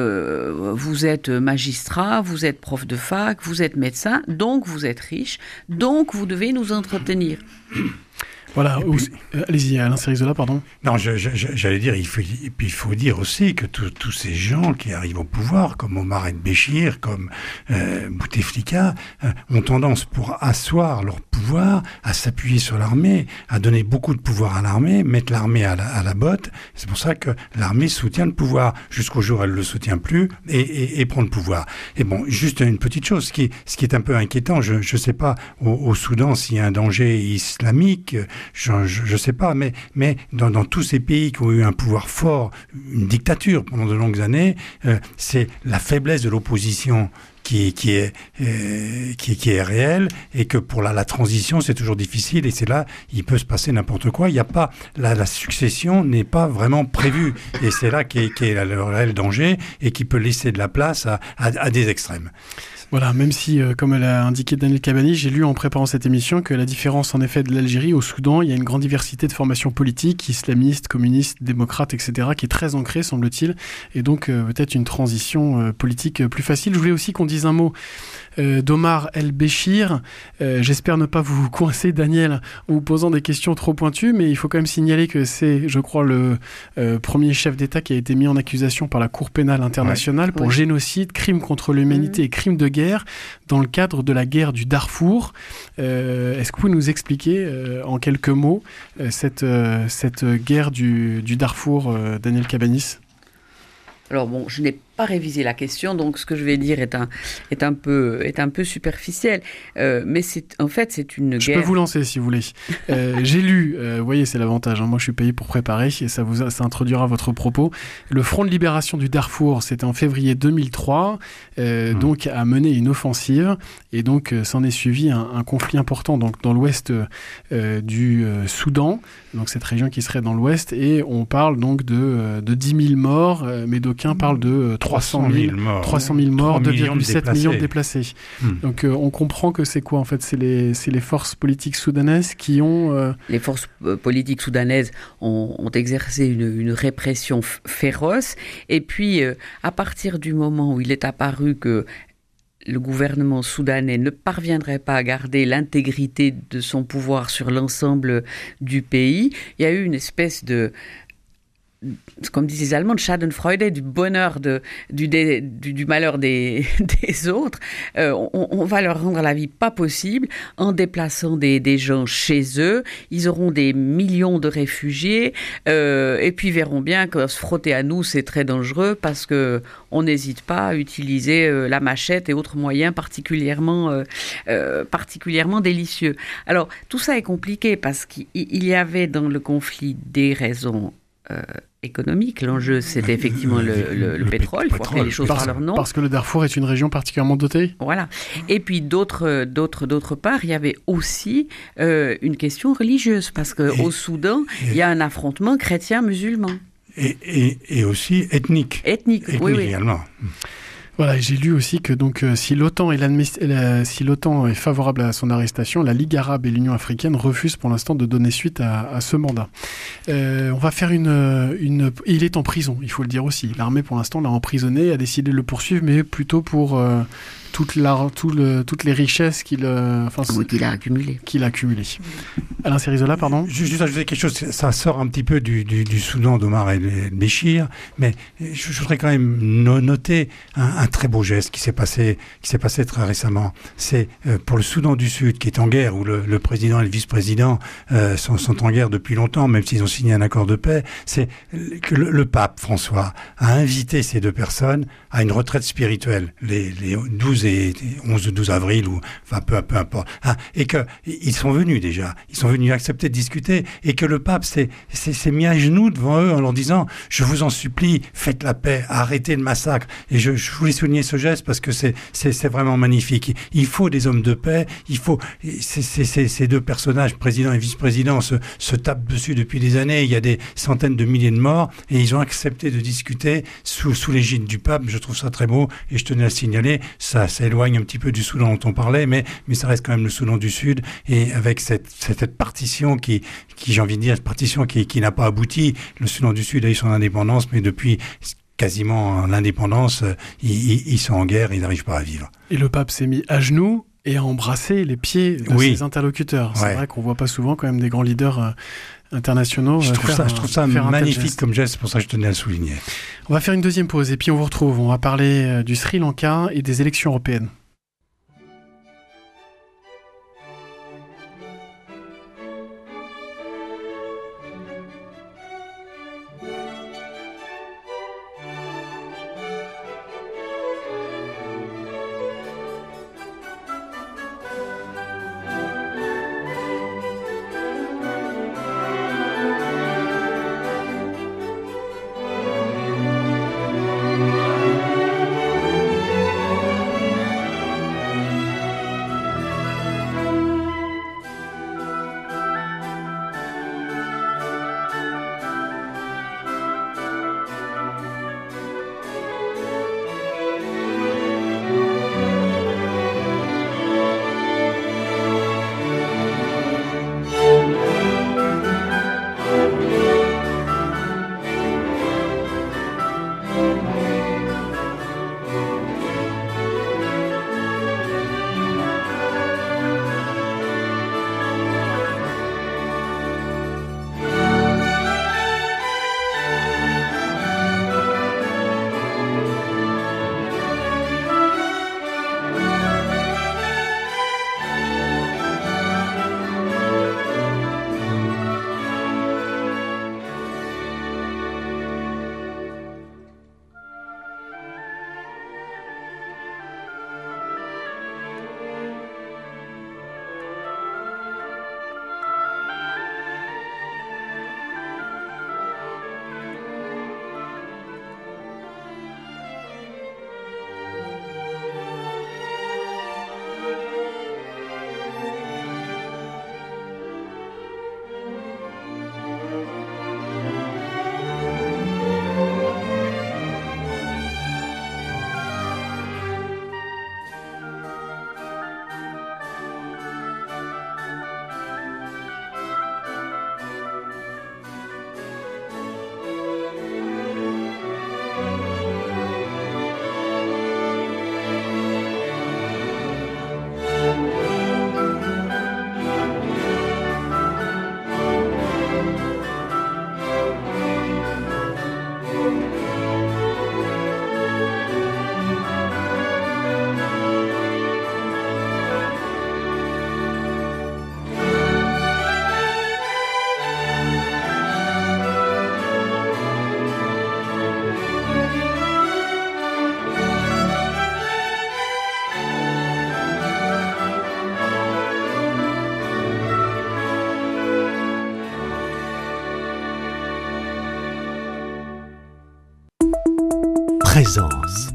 euh, vous êtes magistrat, vous êtes prof de fac, vous êtes médecin, donc vous êtes riche, donc vous devez nous entretenir. Voilà, puis, euh, allez-y, Alain Cérizola, pardon. Non, je, je, j'allais dire, il faut, et puis il faut dire aussi que tous ces gens qui arrivent au pouvoir, comme Omar El-Béchir, comme euh, Bouteflika, euh, ont tendance, pour asseoir leur pouvoir, à s'appuyer sur l'armée, à donner beaucoup de pouvoir à l'armée, mettre l'armée à la, à la botte. C'est pour ça que l'armée soutient le pouvoir, jusqu'au jour où elle ne le soutient plus, et, et, et prend le pouvoir. Et bon, juste une petite chose, ce qui est, ce qui est un peu inquiétant, je ne sais pas au, au Soudan s'il y a un danger islamique, je ne sais pas, mais, mais dans, dans tous ces pays qui ont eu un pouvoir fort, une dictature pendant de longues années, euh, c'est la faiblesse de l'opposition qui, qui, est, euh, qui, qui est réelle, et que pour la, la transition, c'est toujours difficile, et c'est là, il peut se passer n'importe quoi. Il y a pas, la, la succession n'est pas vraiment prévue, et c'est là qu'est, qu'est le réel danger, et qui peut laisser de la place à, à, à des extrêmes. Voilà, même si, euh, comme l'a indiqué Daniel Cabanilles, j'ai lu en préparant cette émission que la différence en effet de l'Algérie au Soudan, il y a une grande diversité de formations politiques, islamistes, communistes, démocrates, et cetera, qui est très ancrée, semble-t-il, et donc euh, peut-être une transition euh, politique plus facile. Je voulais aussi qu'on dise un mot euh, d'Omar El-Béchir. Euh, j'espère ne pas vous coincer, Daniel, en vous posant des questions trop pointues, mais il faut quand même signaler que c'est, je crois, le euh, premier chef d'État qui a été mis en accusation par la Cour pénale internationale ouais. pour oui. génocide, crime contre l'humanité mmh. et crime de guerre dans le cadre de la guerre du Darfour. Euh, est-ce que vous pouvez nous expliquer euh, en quelques mots euh, cette, euh, cette guerre du, du Darfour, euh, Daniel Cabanis ? Alors bon, je n'ai pas révisé la question, donc ce que je vais dire est un, est un, peu, est un peu superficiel. Euh, mais c'est, en fait, c'est une je guerre... Je peux vous lancer, si vous voulez. Euh, j'ai lu, euh, vous voyez, c'est l'avantage, hein, moi je suis payé pour préparer, et ça, vous, ça introduira votre propos. Le Front de libération du Darfour, c'était en février deux mille trois, euh, mmh. donc a mené une offensive, et donc euh, s'en est suivi un, un conflit important donc, dans l'ouest euh, du euh, Soudan, donc cette région qui serait dans l'ouest, et on parle donc de, de dix mille morts, euh, mais d'aucuns mmh. parlent de euh, trois cent mille morts, trois cent mille morts, deux virgule sept millions de déplacés. Hmm. Donc euh, on comprend que c'est quoi en fait, c'est les, c'est les forces politiques soudanaises qui ont... Euh... Les forces euh, politiques soudanaises ont, ont exercé une, une répression f- féroce, et puis euh, à partir du moment où il est apparu que le gouvernement soudanais ne parviendrait pas à garder l'intégrité de son pouvoir sur l'ensemble du pays, il y a eu une espèce de... comme disent les Allemands, de Schadenfreude, du bonheur, de, du, du, du malheur des, des autres. Euh, on, on va leur rendre la vie pas possible en déplaçant des, des gens chez eux. Ils auront des millions de réfugiés euh, et puis verront bien que se frotter à nous, c'est très dangereux parce qu'on n'hésite pas à utiliser euh, la machette et autres moyens particulièrement, euh, euh, particulièrement délicieux. Alors, tout ça est compliqué parce qu'il y avait dans le conflit des raisons Euh, économique. L'enjeu, c'était effectivement le, le, le pétrole. Il faut appeler les choses parce, par leur nom. Parce que le Darfour est une région particulièrement dotée. Voilà. Et puis, d'autre, d'autre, d'autre part, il y avait aussi euh, une question religieuse. Parce qu'au Soudan, il y a un affrontement chrétien-musulman. Et, et, et aussi ethnique. Ethnique, ethnique oui, oui. également. Voilà, j'ai lu aussi que donc euh, si l'OTAN est la, si l'OTAN est favorable à son arrestation, la Ligue arabe et l'Union africaine refusent pour l'instant de donner suite à, à ce mandat. Euh, on va faire une, une... Il est en prison, il faut le dire aussi. L'armée pour l'instant l'a emprisonné, a décidé de le poursuivre, mais plutôt pour euh, toute la, tout le, toutes les richesses qu'il, euh, enfin, oui, qu'il a accumulées. Qu'il a accumulées. Alain Cérizola, pardon. Juste ajouter quelque chose, ça sort un petit peu du, du, du Soudan d'Omar El-Béchir, mais je, je voudrais quand même noter un, un très beau geste qui s'est passé, qui s'est passé très récemment. C'est euh, pour le Soudan du Sud, qui est en guerre, où le, le président et le vice-président euh, sont, sont en guerre depuis longtemps, même s'ils ont signé un accord de paix. C'est que le, le pape François a invité ces deux personnes à une retraite spirituelle, les, les douze et onze ou douze avril, ou enfin peu, peu importe. Hein, et que ils sont venus déjà, ils sont venus accepter de discuter, et que le pape s'est, s'est, s'est mis à genoux devant eux en leur disant « Je vous en supplie, faites la paix, arrêtez le massacre ». Et je, je voulais souligner ce geste parce que c'est, c'est, c'est vraiment magnifique. Il faut des hommes de paix, il faut... C'est, c'est, c'est, ces deux personnages, président et vice-président, se, se tapent dessus depuis des années, il y a des centaines de milliers de morts, et ils ont accepté de discuter sous, sous l'égide du pape. Je trouve ça très beau, et je tenais à signaler, ça, s'éloigne un petit peu du Soudan dont on parlait, mais, mais ça reste quand même le Soudan du Sud, et avec cette, cette partition qui, qui, j'ai envie de dire, cette partition qui, qui n'a pas abouti. Le Soudan du Sud a eu son indépendance, mais depuis quasiment l'indépendance, ils, ils, ils sont en guerre, ils n'arrivent pas à vivre. Et le pape s'est mis à genoux et a embrassé les pieds de oui. ses interlocuteurs. C'est ouais. vrai qu'on voit pas souvent quand même des grands leaders euh, internationaux. Je euh, trouve ça, un, je trouve ça magnifique geste. Comme geste, c'est pour ça que je tenais à le souligner. On va faire une deuxième pause et puis on vous retrouve. On va parler euh, du Sri Lanka et des élections européennes. Présence.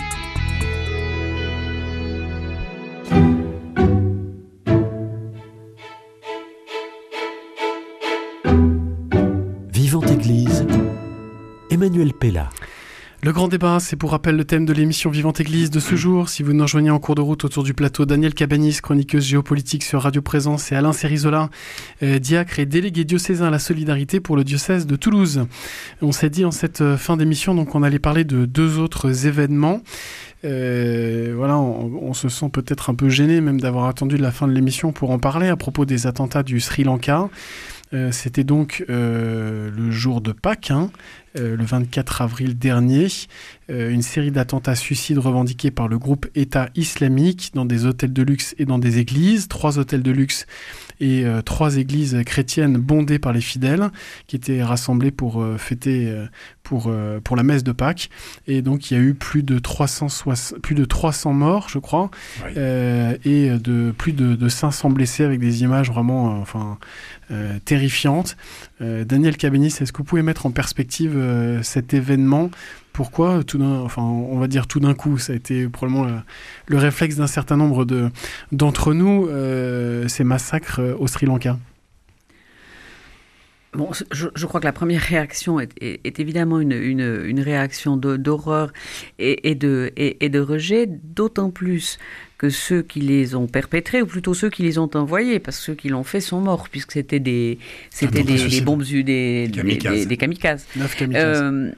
Vivante Église, Emmanuel Pella. Le grand débat, c'est pour rappel le thème de l'émission Vivante Église de ce jour. Si vous nous rejoignez en cours de route autour du plateau, Daniel Cabanis, chroniqueuse géopolitique sur Radio Présence, et Alain Cérizola, euh, diacre et délégué diocésain à la solidarité pour le diocèse de Toulouse. On s'est dit en cette fin d'émission donc on allait parler de deux autres événements. Euh, voilà, on, on se sent peut-être un peu gêné même d'avoir attendu la fin de l'émission pour en parler à propos des attentats du Sri Lanka. Euh, c'était donc euh, le jour de Pâques, hein, euh, le vingt-quatre avril dernier, euh, une série d'attentats suicides revendiqués par le groupe État islamique dans des hôtels de luxe et dans des églises, trois hôtels de luxe et euh, trois églises chrétiennes bondées par les fidèles qui étaient rassemblés pour euh, fêter euh, pour euh, pour la messe de Pâques. Et donc il y a eu plus de trois cents soixante plus de trois cents morts, je crois, oui. euh, et de plus de, de cinq cents blessés avec des images vraiment euh, enfin euh, terrifiantes. Euh, Daniel Cabanis, est-ce que vous pouvez mettre en perspective euh, cet événement? Pourquoi tout d'un, enfin, on va dire tout d'un coup, ça a été probablement le, le réflexe d'un certain nombre de, d'entre nous, euh, ces massacres au Sri Lanka? Bon, je, je crois que la première réaction est, est, est évidemment une, une, une réaction de, d'horreur et, et, de, et, et de rejet, d'autant plus que ceux qui les ont perpétrés, ou plutôt ceux qui les ont envoyés, parce que ceux qui l'ont fait sont morts, puisque c'était des, c'était des, des bombes, des, des, des, des kamikazes. Neuf kamikazes. Euh,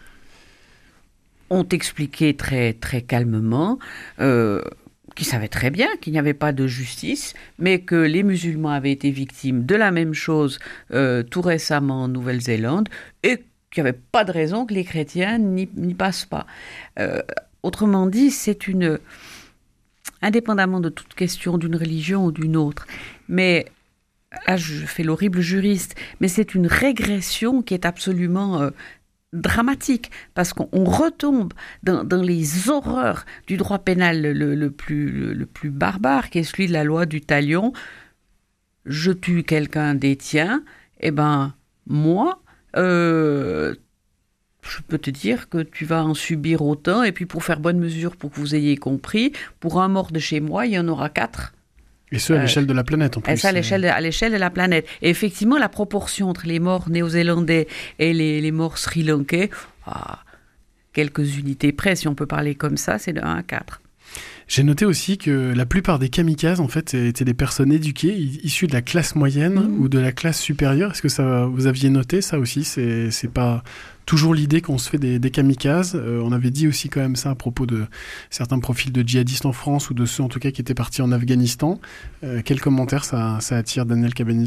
ont expliqué très, très calmement euh, qu'ils savaient très bien qu'il n'y avait pas de justice, mais que les musulmans avaient été victimes de la même chose euh, tout récemment en Nouvelle-Zélande, et qu'il n'y avait pas de raison que les chrétiens n'y, n'y passent pas. Euh, autrement dit, c'est une... indépendamment de toute question d'une religion ou d'une autre, mais... ah, je fais l'horrible juriste, mais c'est une régression qui est absolument... Euh, dramatique, parce qu'on retombe dans, dans les horreurs du droit pénal le, le, le, plus, le, le plus barbare, qui est celui de la loi du talion. Je tue quelqu'un des tiens, eh ben, moi, euh, je peux te dire que tu vas en subir autant, et puis pour faire bonne mesure, pour que vous ayez compris, pour un mort de chez moi, il y en aura quatre. Et ce, à l'échelle de la planète, en plus. Et ça, à l'échelle de, à l'échelle de la planète. Et effectivement, la proportion entre les morts néo-zélandais et les, les morts sri-lankais, ah, quelques unités près, si on peut parler comme ça, c'est de un à quatre. J'ai noté aussi que la plupart des kamikazes, en fait, étaient des personnes éduquées, issues de la classe moyenne mmh. ou de la classe supérieure. Est-ce que ça, vous aviez noté ça aussi ? C'est, c'est pas toujours l'idée qu'on se fait des, des kamikazes. Euh, on avait dit aussi quand même ça à propos de certains profils de djihadistes en France, ou de ceux en tout cas qui étaient partis en Afghanistan. Euh, quel commentaire ça, ça attire, Daniel Cabanis ?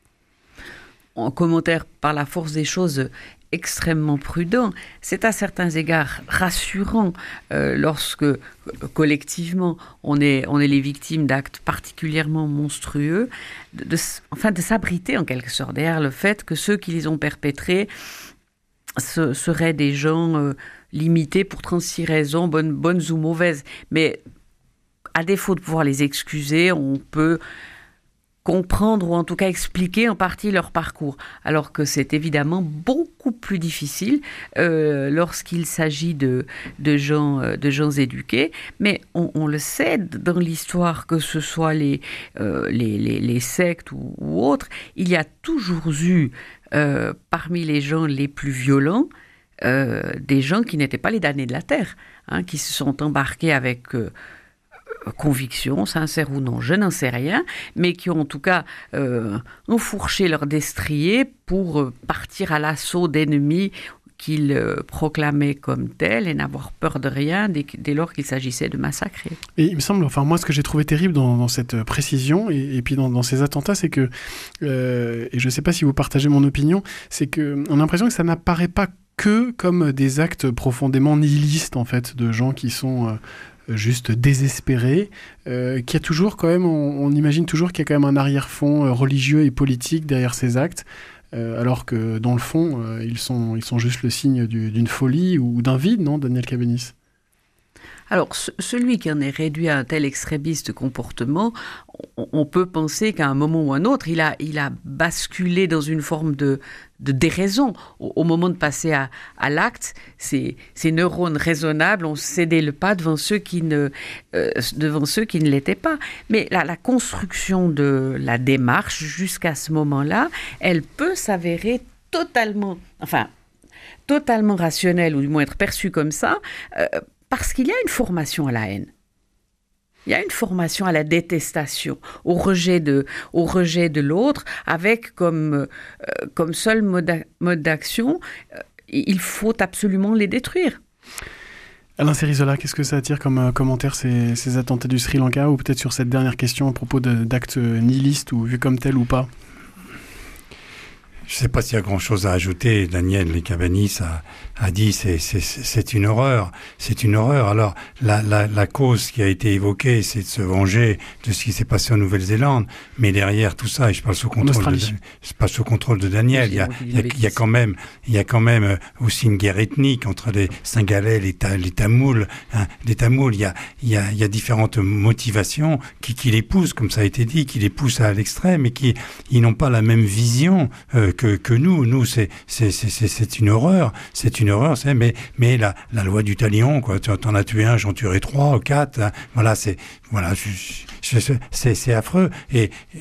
En commentaire par la force des choses extrêmement prudent. C'est à certains égards rassurant euh, lorsque euh, collectivement on est, on est les victimes d'actes particulièrement monstrueux, de, de, enfin de s'abriter en quelque sorte derrière le fait que ceux qui les ont perpétrés ce, seraient des gens euh, limités pour trente-six raisons, bonnes, bonnes ou mauvaises. Mais à défaut de pouvoir les excuser, on peut comprendre ou en tout cas expliquer en partie leur parcours, alors que c'est évidemment beaucoup plus difficile euh, lorsqu'il s'agit de, de, gens, de gens éduqués. Mais on, on le sait dans l'histoire, que ce soit les, euh, les, les, les sectes ou, ou autres, il y a toujours eu euh, parmi les gens les plus violents euh, des gens qui n'étaient pas les damnés de la terre, hein, qui se sont embarqués avec... Euh, conviction, sincère ou non, je n'en sais rien, mais qui ont en tout cas euh, enfourché leur destrier pour euh, partir à l'assaut d'ennemis qu'ils euh, proclamaient comme tels et n'avoir peur de rien dès, dès lors qu'il s'agissait de massacrer. Et il me semble, enfin moi ce que j'ai trouvé terrible dans, dans cette précision et, et puis dans, dans ces attentats, c'est que, euh, et je ne sais pas si vous partagez mon opinion, c'est qu'on a l'impression que ça n'apparaît pas que comme des actes profondément nihilistes en fait, de gens qui sont... Euh, juste désespéré, euh, qu'il y a toujours quand même, on, on imagine toujours qu'il y a quand même un arrière-fond euh, religieux et politique derrière ces actes, euh, alors que dans le fond, euh, ils sont, ils sont juste le signe du, d'une folie ou d'un vide, non, Daniel Cabanis ? Alors, ce, celui qui en est réduit à un tel extrémiste comportement, on, on peut penser qu'à un moment ou un autre, il a, il a basculé dans une forme de, de déraison. Au, au moment de passer à, à l'acte, ces, ces neurones raisonnables ont cédé le pas devant ceux qui ne, euh, devant ceux qui ne l'étaient pas. Mais la, la construction de la démarche jusqu'à ce moment-là, elle peut s'avérer totalement, enfin, totalement rationnelle, ou du moins être perçue comme ça, euh, parce qu'il y a une formation à la haine. Il y a une formation à la détestation, au rejet de, au rejet de l'autre, avec comme, euh, comme seul mode, a, mode d'action, euh, il faut absolument les détruire. Alain Cérizola, qu'est-ce que ça attire comme euh, commentaire, ces, ces attentats du Sri Lanka, ou peut-être sur cette dernière question à propos de, d'actes nihilistes, ou vus comme tels ou pas ? Je ne sais pas s'il y a grand-chose à ajouter. Daniel Cabanis a, a dit c'est, c'est, c'est une horreur. C'est une horreur. Alors, la, la, la cause qui a été évoquée, c'est de se venger de ce qui s'est passé en Nouvelle-Zélande. Mais derrière tout ça, et je parle sous contrôle, de, je parle sous contrôle de Daniel, il y a, il y a, il y a quand même, il y a quand même aussi une guerre ethnique entre les Singalais, les, ta, les Tamouls, hein, les Tamouls. Il y a, il y a, il y a différentes motivations qui, qui les poussent, comme ça a été dit, qui les poussent à l'extrême et qui, ils n'ont pas la même vision euh, que, que nous. Nous, c'est, c'est, c'est, c'est, c'est une horreur. C'est une horreur, c'est, mais, mais la, la loi du talion, quoi. Tu en as tué un, j'en tuerai trois ou quatre. Hein. Voilà, c'est, voilà, je, je, c'est, c'est affreux. Et, et,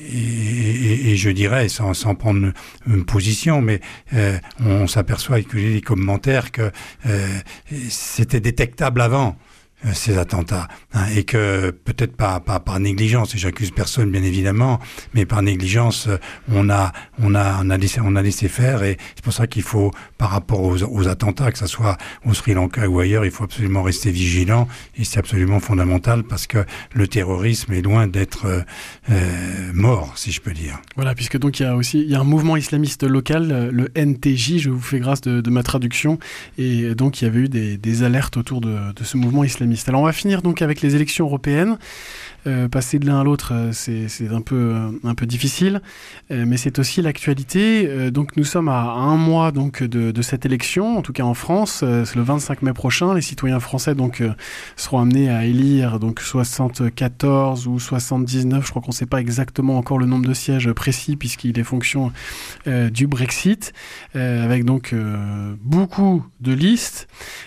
et, et je dirais, sans, sans prendre une, une position, mais euh, on s'aperçoit avec les commentaires que euh, c'était détectable avant. Ces attentats, hein, et que peut-être pas, pas par négligence, et j'accuse personne bien évidemment, mais par négligence, on a, on a, on a laissé, on a laissé faire, et c'est pour ça qu'il faut, par rapport aux, aux attentats, que ce soit au Sri Lanka ou ailleurs, il faut absolument rester vigilant, et c'est absolument fondamental parce que le terrorisme est loin d'être euh, euh, mort, si je peux dire. Voilà, puisque donc il y a aussi, il y a un mouvement islamiste local, le N T J, je vous fais grâce de, de ma traduction, et donc il y avait eu des, des alertes autour de, de ce mouvement islamiste. Alors on va finir donc avec les élections européennes. Euh, passer de l'un à l'autre, euh, c'est, c'est un peu, euh, un peu difficile, euh, mais c'est aussi l'actualité. Euh, donc nous sommes à, à un mois donc de, de cette élection, en tout cas en France. Euh, c'est le vingt-cinq mai prochain. Les citoyens français donc euh, seront amenés à élire donc soixante-quatorze ou soixante-dix-neuf. Je crois qu'on ne sait pas exactement encore le nombre de sièges précis puisqu'il est fonction euh, du Brexit, euh, avec donc euh, beaucoup de listes.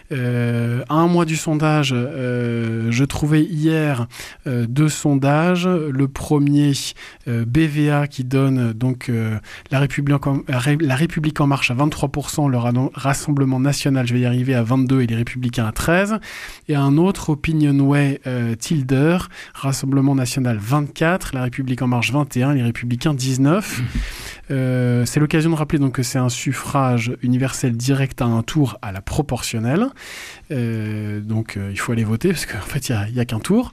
Euh, à un mois du sondage, euh, je trouvais hier euh, deux sondages. Le premier, euh, B V A, qui donne donc euh, la, République en, la République en marche à vingt-trois pour cent, le Rassemblement national, je vais y arriver, à vingt-deux et les Républicains à treize. Et un autre, Opinionway euh, Tilder, Rassemblement national vingt-quatre, la République en marche vingt et un, les Républicains dix-neuf. Euh, c'est l'occasion de rappeler donc que c'est un suffrage universel direct à un tour à la proportionnelle. Euh, donc euh, il faut aller voter parce qu'en fait il n'y a, a qu'un tour.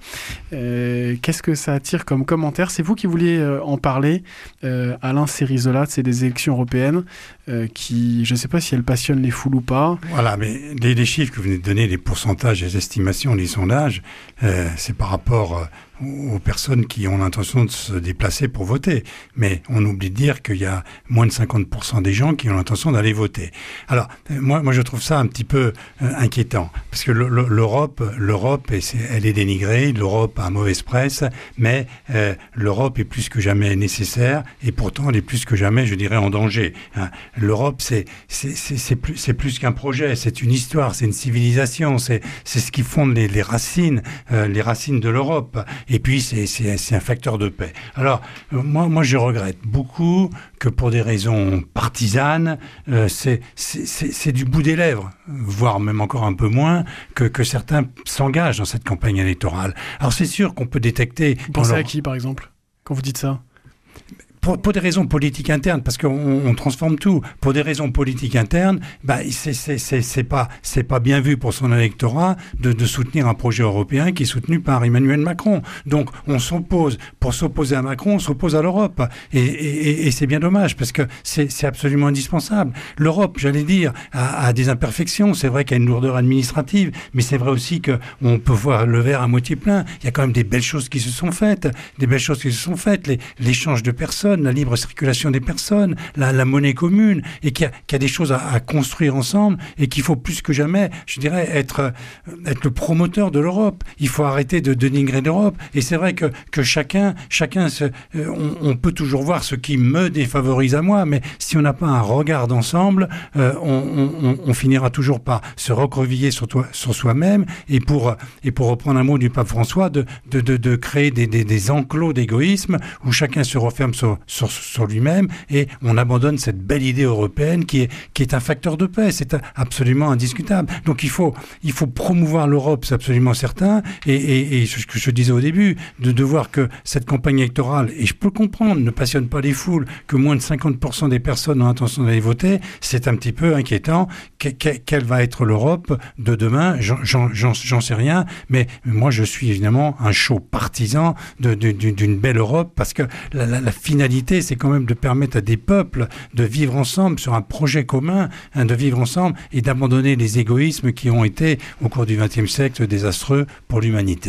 Euh, qu'est-ce que ça attire comme commentaire? C'est vous qui vouliez euh, en parler, euh, Alain Cérizola, c'est des élections européennes euh, qui, je ne sais pas si elles passionnent les foules ou pas. Voilà, mais les, les chiffres que vous venez de donner, les pourcentages, les estimations, les sondages, euh, c'est par rapport euh, aux personnes qui ont l'intention de se déplacer pour voter. Mais on oublie de dire qu'il y a moins de cinquante pour cent des gens qui ont l'intention d'aller voter. Alors, euh, moi, moi, je trouve ça un petit peu euh, inquiétant. Parce que le, le, l'Europe, l'Europe c'est, elle est dénigrée, l'Europe a mauvaise presse, mais euh, l'Europe est plus que jamais nécessaire, et pourtant elle est plus que jamais, je dirais, en danger. Hein. L'Europe, c'est, c'est, c'est, c'est, plus, c'est plus qu'un projet, c'est une histoire, c'est une civilisation, c'est, c'est ce qui fonde les, les racines, euh, les racines de l'Europe. Et puis, c'est, c'est, c'est un facteur de paix. Alors, euh, moi, moi, je regrette beaucoup que pour des raisons partisanes, euh, c'est, c'est, c'est, c'est du bout des lèvres, voire même encore un peu moins, que, que certains s'engagent dans cette campagne électorale. Alors, c'est sûr qu'on peut détecter... Vous pensez leur... à qui, par exemple, quand vous dites ça ? Pour, pour des raisons politiques internes, parce qu'on on transforme tout. Pour des raisons politiques internes, bah, c'est, c'est, c'est, c'est pas, c'est pas bien vu pour son électorat de, de soutenir un projet européen qui est soutenu par Emmanuel Macron. Donc, on s'oppose. Pour s'opposer à Macron, on s'oppose à l'Europe. Et, et, et c'est bien dommage, parce que c'est, c'est absolument indispensable. L'Europe, j'allais dire, a, a des imperfections. C'est vrai qu'il y a une lourdeur administrative, mais c'est vrai aussi qu'on peut voir le verre à moitié plein. Il y a quand même des belles choses qui se sont faites. Des belles choses qui se sont faites. Les, l'échange de personnes, la libre circulation des personnes, la, la monnaie commune, et qu'il y a, qu'il y a des choses à, à construire ensemble, et qu'il faut plus que jamais, je dirais, être, être le promoteur de l'Europe. Il faut arrêter de dénigrer l'Europe. Et c'est vrai que, que chacun, chacun se, euh, on, on peut toujours voir ce qui me défavorise à moi, mais si on n'a pas un regard d'ensemble, euh, on, on, on finira toujours par se recroqueviller sur, toi, sur soi-même, et pour, et pour reprendre un mot du pape François, de, de, de, de créer des, des, des enclos d'égoïsme où chacun se referme sur Sur, sur lui-même, et on abandonne cette belle idée européenne qui est, qui est un facteur de paix. C'est absolument indiscutable. Donc il faut, il faut promouvoir l'Europe, c'est absolument certain, et, et, et ce que je disais au début, de, de voir que cette campagne électorale, et je peux comprendre, ne passionne pas les foules, que moins de cinquante pour cent des personnes ont l'intention d'aller voter, c'est un petit peu inquiétant. Que, que, quelle va être l'Europe de demain? J'en, j'en, j'en, j'en sais rien, mais moi je suis évidemment un chaud partisan de, de, de, d'une belle Europe, parce que la, la, la finalité, c'est quand même de permettre à des peuples de vivre ensemble sur un projet commun, hein, de vivre ensemble et d'abandonner les égoïsmes qui ont été, au cours du vingtième siècle, désastreux pour l'humanité.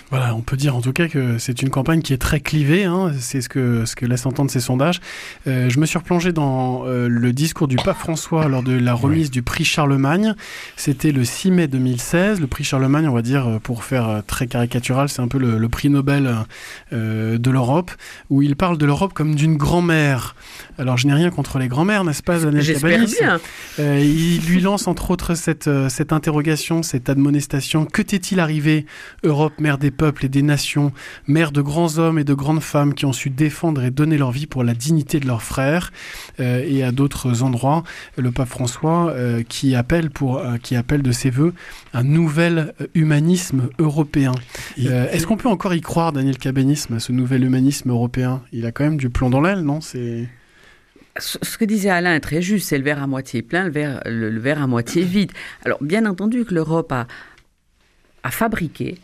Voilà, on peut dire en tout cas que c'est une campagne qui est très clivée, hein, c'est ce que, ce que laissent entendre ces sondages. Euh, je me suis replongé dans euh, le discours du pape François lors de la remise oui. du prix Charlemagne. C'était le six mai deux mille seize. Le prix Charlemagne, on va dire, pour faire très caricatural, c'est un peu le, le prix Nobel euh, de l'Europe, où il parle de l'Europe comme d'une grand-mère. Alors, je n'ai rien contre les grand-mères, n'est-ce pas, Daniel Cabanis ? J'espère bien. Euh, il lui lance entre autres cette, cette interrogation, cette admonestation. Que t'est-il arrivé, Europe, mère des peuples et des nations, mère de grands hommes et de grandes femmes qui ont su défendre et donner leur vie pour la dignité de leurs frères, euh, et à d'autres endroits, le pape François euh, qui appelle pour euh, qui appelle de ses vœux un nouvel humanisme européen. Euh, est-ce qu'on peut encore y croire, Daniel Cabanis, à ce nouvel humanisme européen ? Il a quand même du plomb dans l'aile, non ? C'est... Ce que disait Alain est très juste, c'est le verre à moitié plein, le verre, le, le verre à moitié vide. Alors, bien entendu que l'Europe a, a fabriqué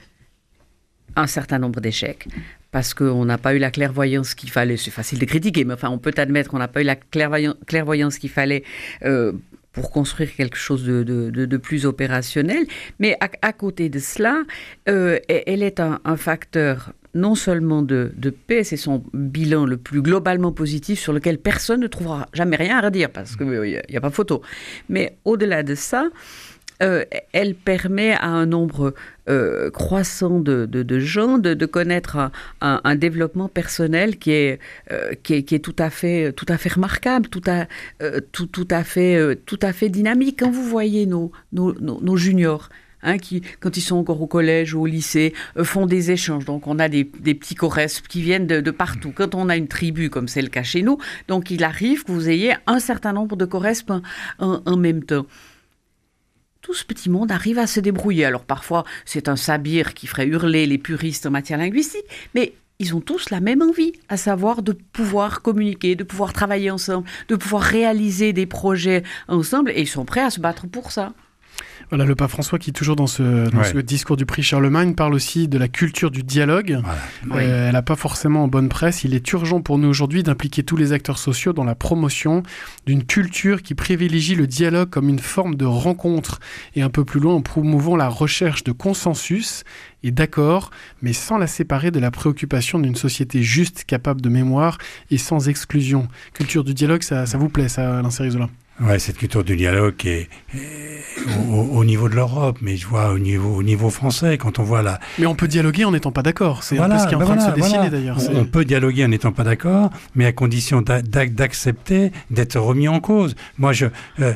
un certain nombre d'échecs, parce qu'on n'a pas eu la clairvoyance qu'il fallait. C'est facile de critiquer, mais enfin, on peut admettre qu'on n'a pas eu la clairvoyance, clairvoyance qu'il fallait euh, pour construire quelque chose de, de, de, de plus opérationnel. Mais à, à côté de cela, euh, elle est un, un facteur non seulement de, de paix, c'est son bilan le plus globalement positif sur lequel personne ne trouvera jamais rien à redire, parce qu'il n'y a, a pas photo. Mais au-delà de ça, Euh, elle permet à un nombre euh, croissant de, de, de gens de, de connaître un, un, un développement personnel qui est, euh, qui est, qui est tout à fait, tout à fait remarquable, tout à, euh, tout, tout à fait, euh, tout à fait dynamique. Quand vous voyez nos, nos, nos, nos juniors, hein, qui, quand ils sont encore au collège ou au lycée, euh, font des échanges. Donc, on a des, des petits coresps qui viennent de, de partout. Quand on a une tribu, comme c'est le cas chez nous, donc il arrive que vous ayez un certain nombre de coresps en, en, en même temps. Tout ce petit monde arrive à se débrouiller. Alors parfois, c'est un sabir qui ferait hurler les puristes en matière linguistique, mais ils ont tous la même envie, à savoir de pouvoir communiquer, de pouvoir travailler ensemble, de pouvoir réaliser des projets ensemble, et ils sont prêts à se battre pour ça. Voilà, le pape François qui, toujours dans, ce, dans ouais. ce discours du prix Charlemagne, parle aussi de la culture du dialogue. Voilà. Euh, oui. Elle n'a pas forcément en bonne presse. Il est urgent pour nous aujourd'hui d'impliquer tous les acteurs sociaux dans la promotion d'une culture qui privilégie le dialogue comme une forme de rencontre. Et un peu plus loin, en promouvant la recherche de consensus et d'accord, mais sans la séparer de la préoccupation d'une société juste, capable de mémoire et sans exclusion. Culture du dialogue, ça, ça vous plaît, ça, Alain Cérizola ? Ouais, cette culture du dialogue est, est au, au niveau de l'Europe, mais je vois au niveau, au niveau français, quand on voit la... Mais on peut dialoguer en n'étant pas d'accord, c'est voilà, un peu ce qui est en ben train voilà, de se dessiner voilà. d'ailleurs. On, c'est... on peut dialoguer en n'étant pas d'accord, mais à condition d'a, d'a, d'accepter d'être remis en cause. Moi, je... Euh,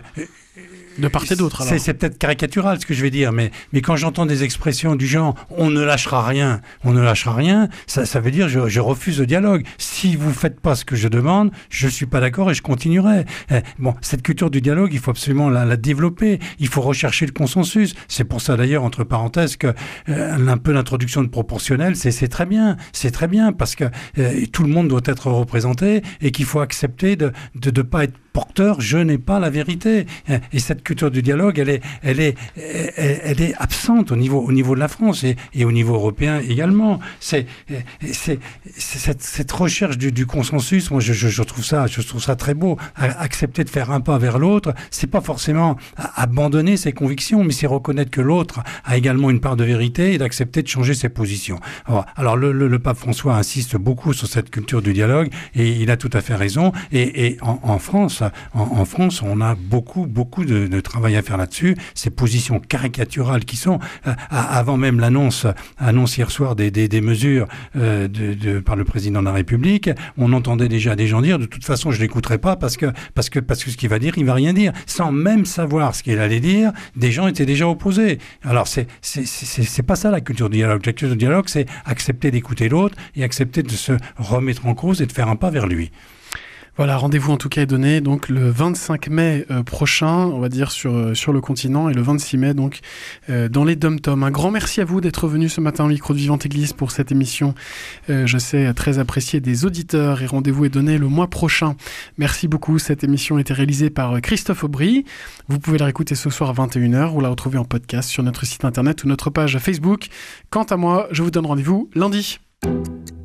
De part et d'autre, alors. C'est, c'est peut-être caricatural ce que je vais dire, mais, mais quand j'entends des expressions du genre « on ne lâchera rien »,« on ne lâchera rien », ça, ça veut dire je, je refuse le dialogue. Si vous ne faites pas ce que je demande, je ne suis pas d'accord et je continuerai. Eh, bon, cette culture du dialogue, il faut absolument la, la développer. Il faut rechercher le consensus. C'est pour ça d'ailleurs, entre parenthèses, que euh, un peu l'introduction de proportionnel, c'est, c'est très bien. C'est très bien parce que euh, tout le monde doit être représenté et qu'il faut accepter de ne de, de pas être porteur, je n'ai pas la vérité. Et cette culture du dialogue, elle est, elle est, elle, elle est absente au niveau, au niveau de la France et, et au niveau européen également. C'est, c'est, c'est cette, cette recherche du, du consensus. Moi, je, je, je trouve ça, je trouve ça très beau. Accepter de faire un pas vers l'autre, c'est pas forcément abandonner ses convictions, mais c'est reconnaître que l'autre a également une part de vérité et d'accepter de changer ses positions. Alors, alors le, le, le pape François insiste beaucoup sur cette culture du dialogue et il a tout à fait raison. Et, et en, en France, En, en France, on a beaucoup, beaucoup de, de travail à faire là-dessus. Ces positions caricaturales qui sont, euh, avant même l'annonce, annonce hier soir des, des, des mesures euh, de, de, par le président de la République, on entendait déjà des gens dire, de toute façon, je l'écouterai pas parce que, parce que, parce que ce qu'il va dire, il va rien dire. Sans même savoir ce qu'il allait dire, des gens étaient déjà opposés. Alors, c'est, c'est, c'est, c'est pas ça la culture du dialogue. La culture du dialogue, c'est accepter d'écouter l'autre et accepter de se remettre en cause et de faire un pas vers lui. Voilà, rendez-vous en tout cas est donné donc le vingt-cinq mai euh, prochain, on va dire sur euh, sur le continent, et le vingt-six mai donc euh, dans les Dom-Tom. Un grand merci à vous d'être venu ce matin au micro de Vivante Église pour cette émission, euh, je sais très appréciée des auditeurs, et rendez-vous est donné le mois prochain. Merci beaucoup. Cette émission a été réalisée par Christophe Aubry. Vous pouvez la réécouter ce soir à vingt et une heures ou la retrouver en podcast sur notre site internet ou notre page Facebook. Quant à moi, je vous donne rendez-vous lundi.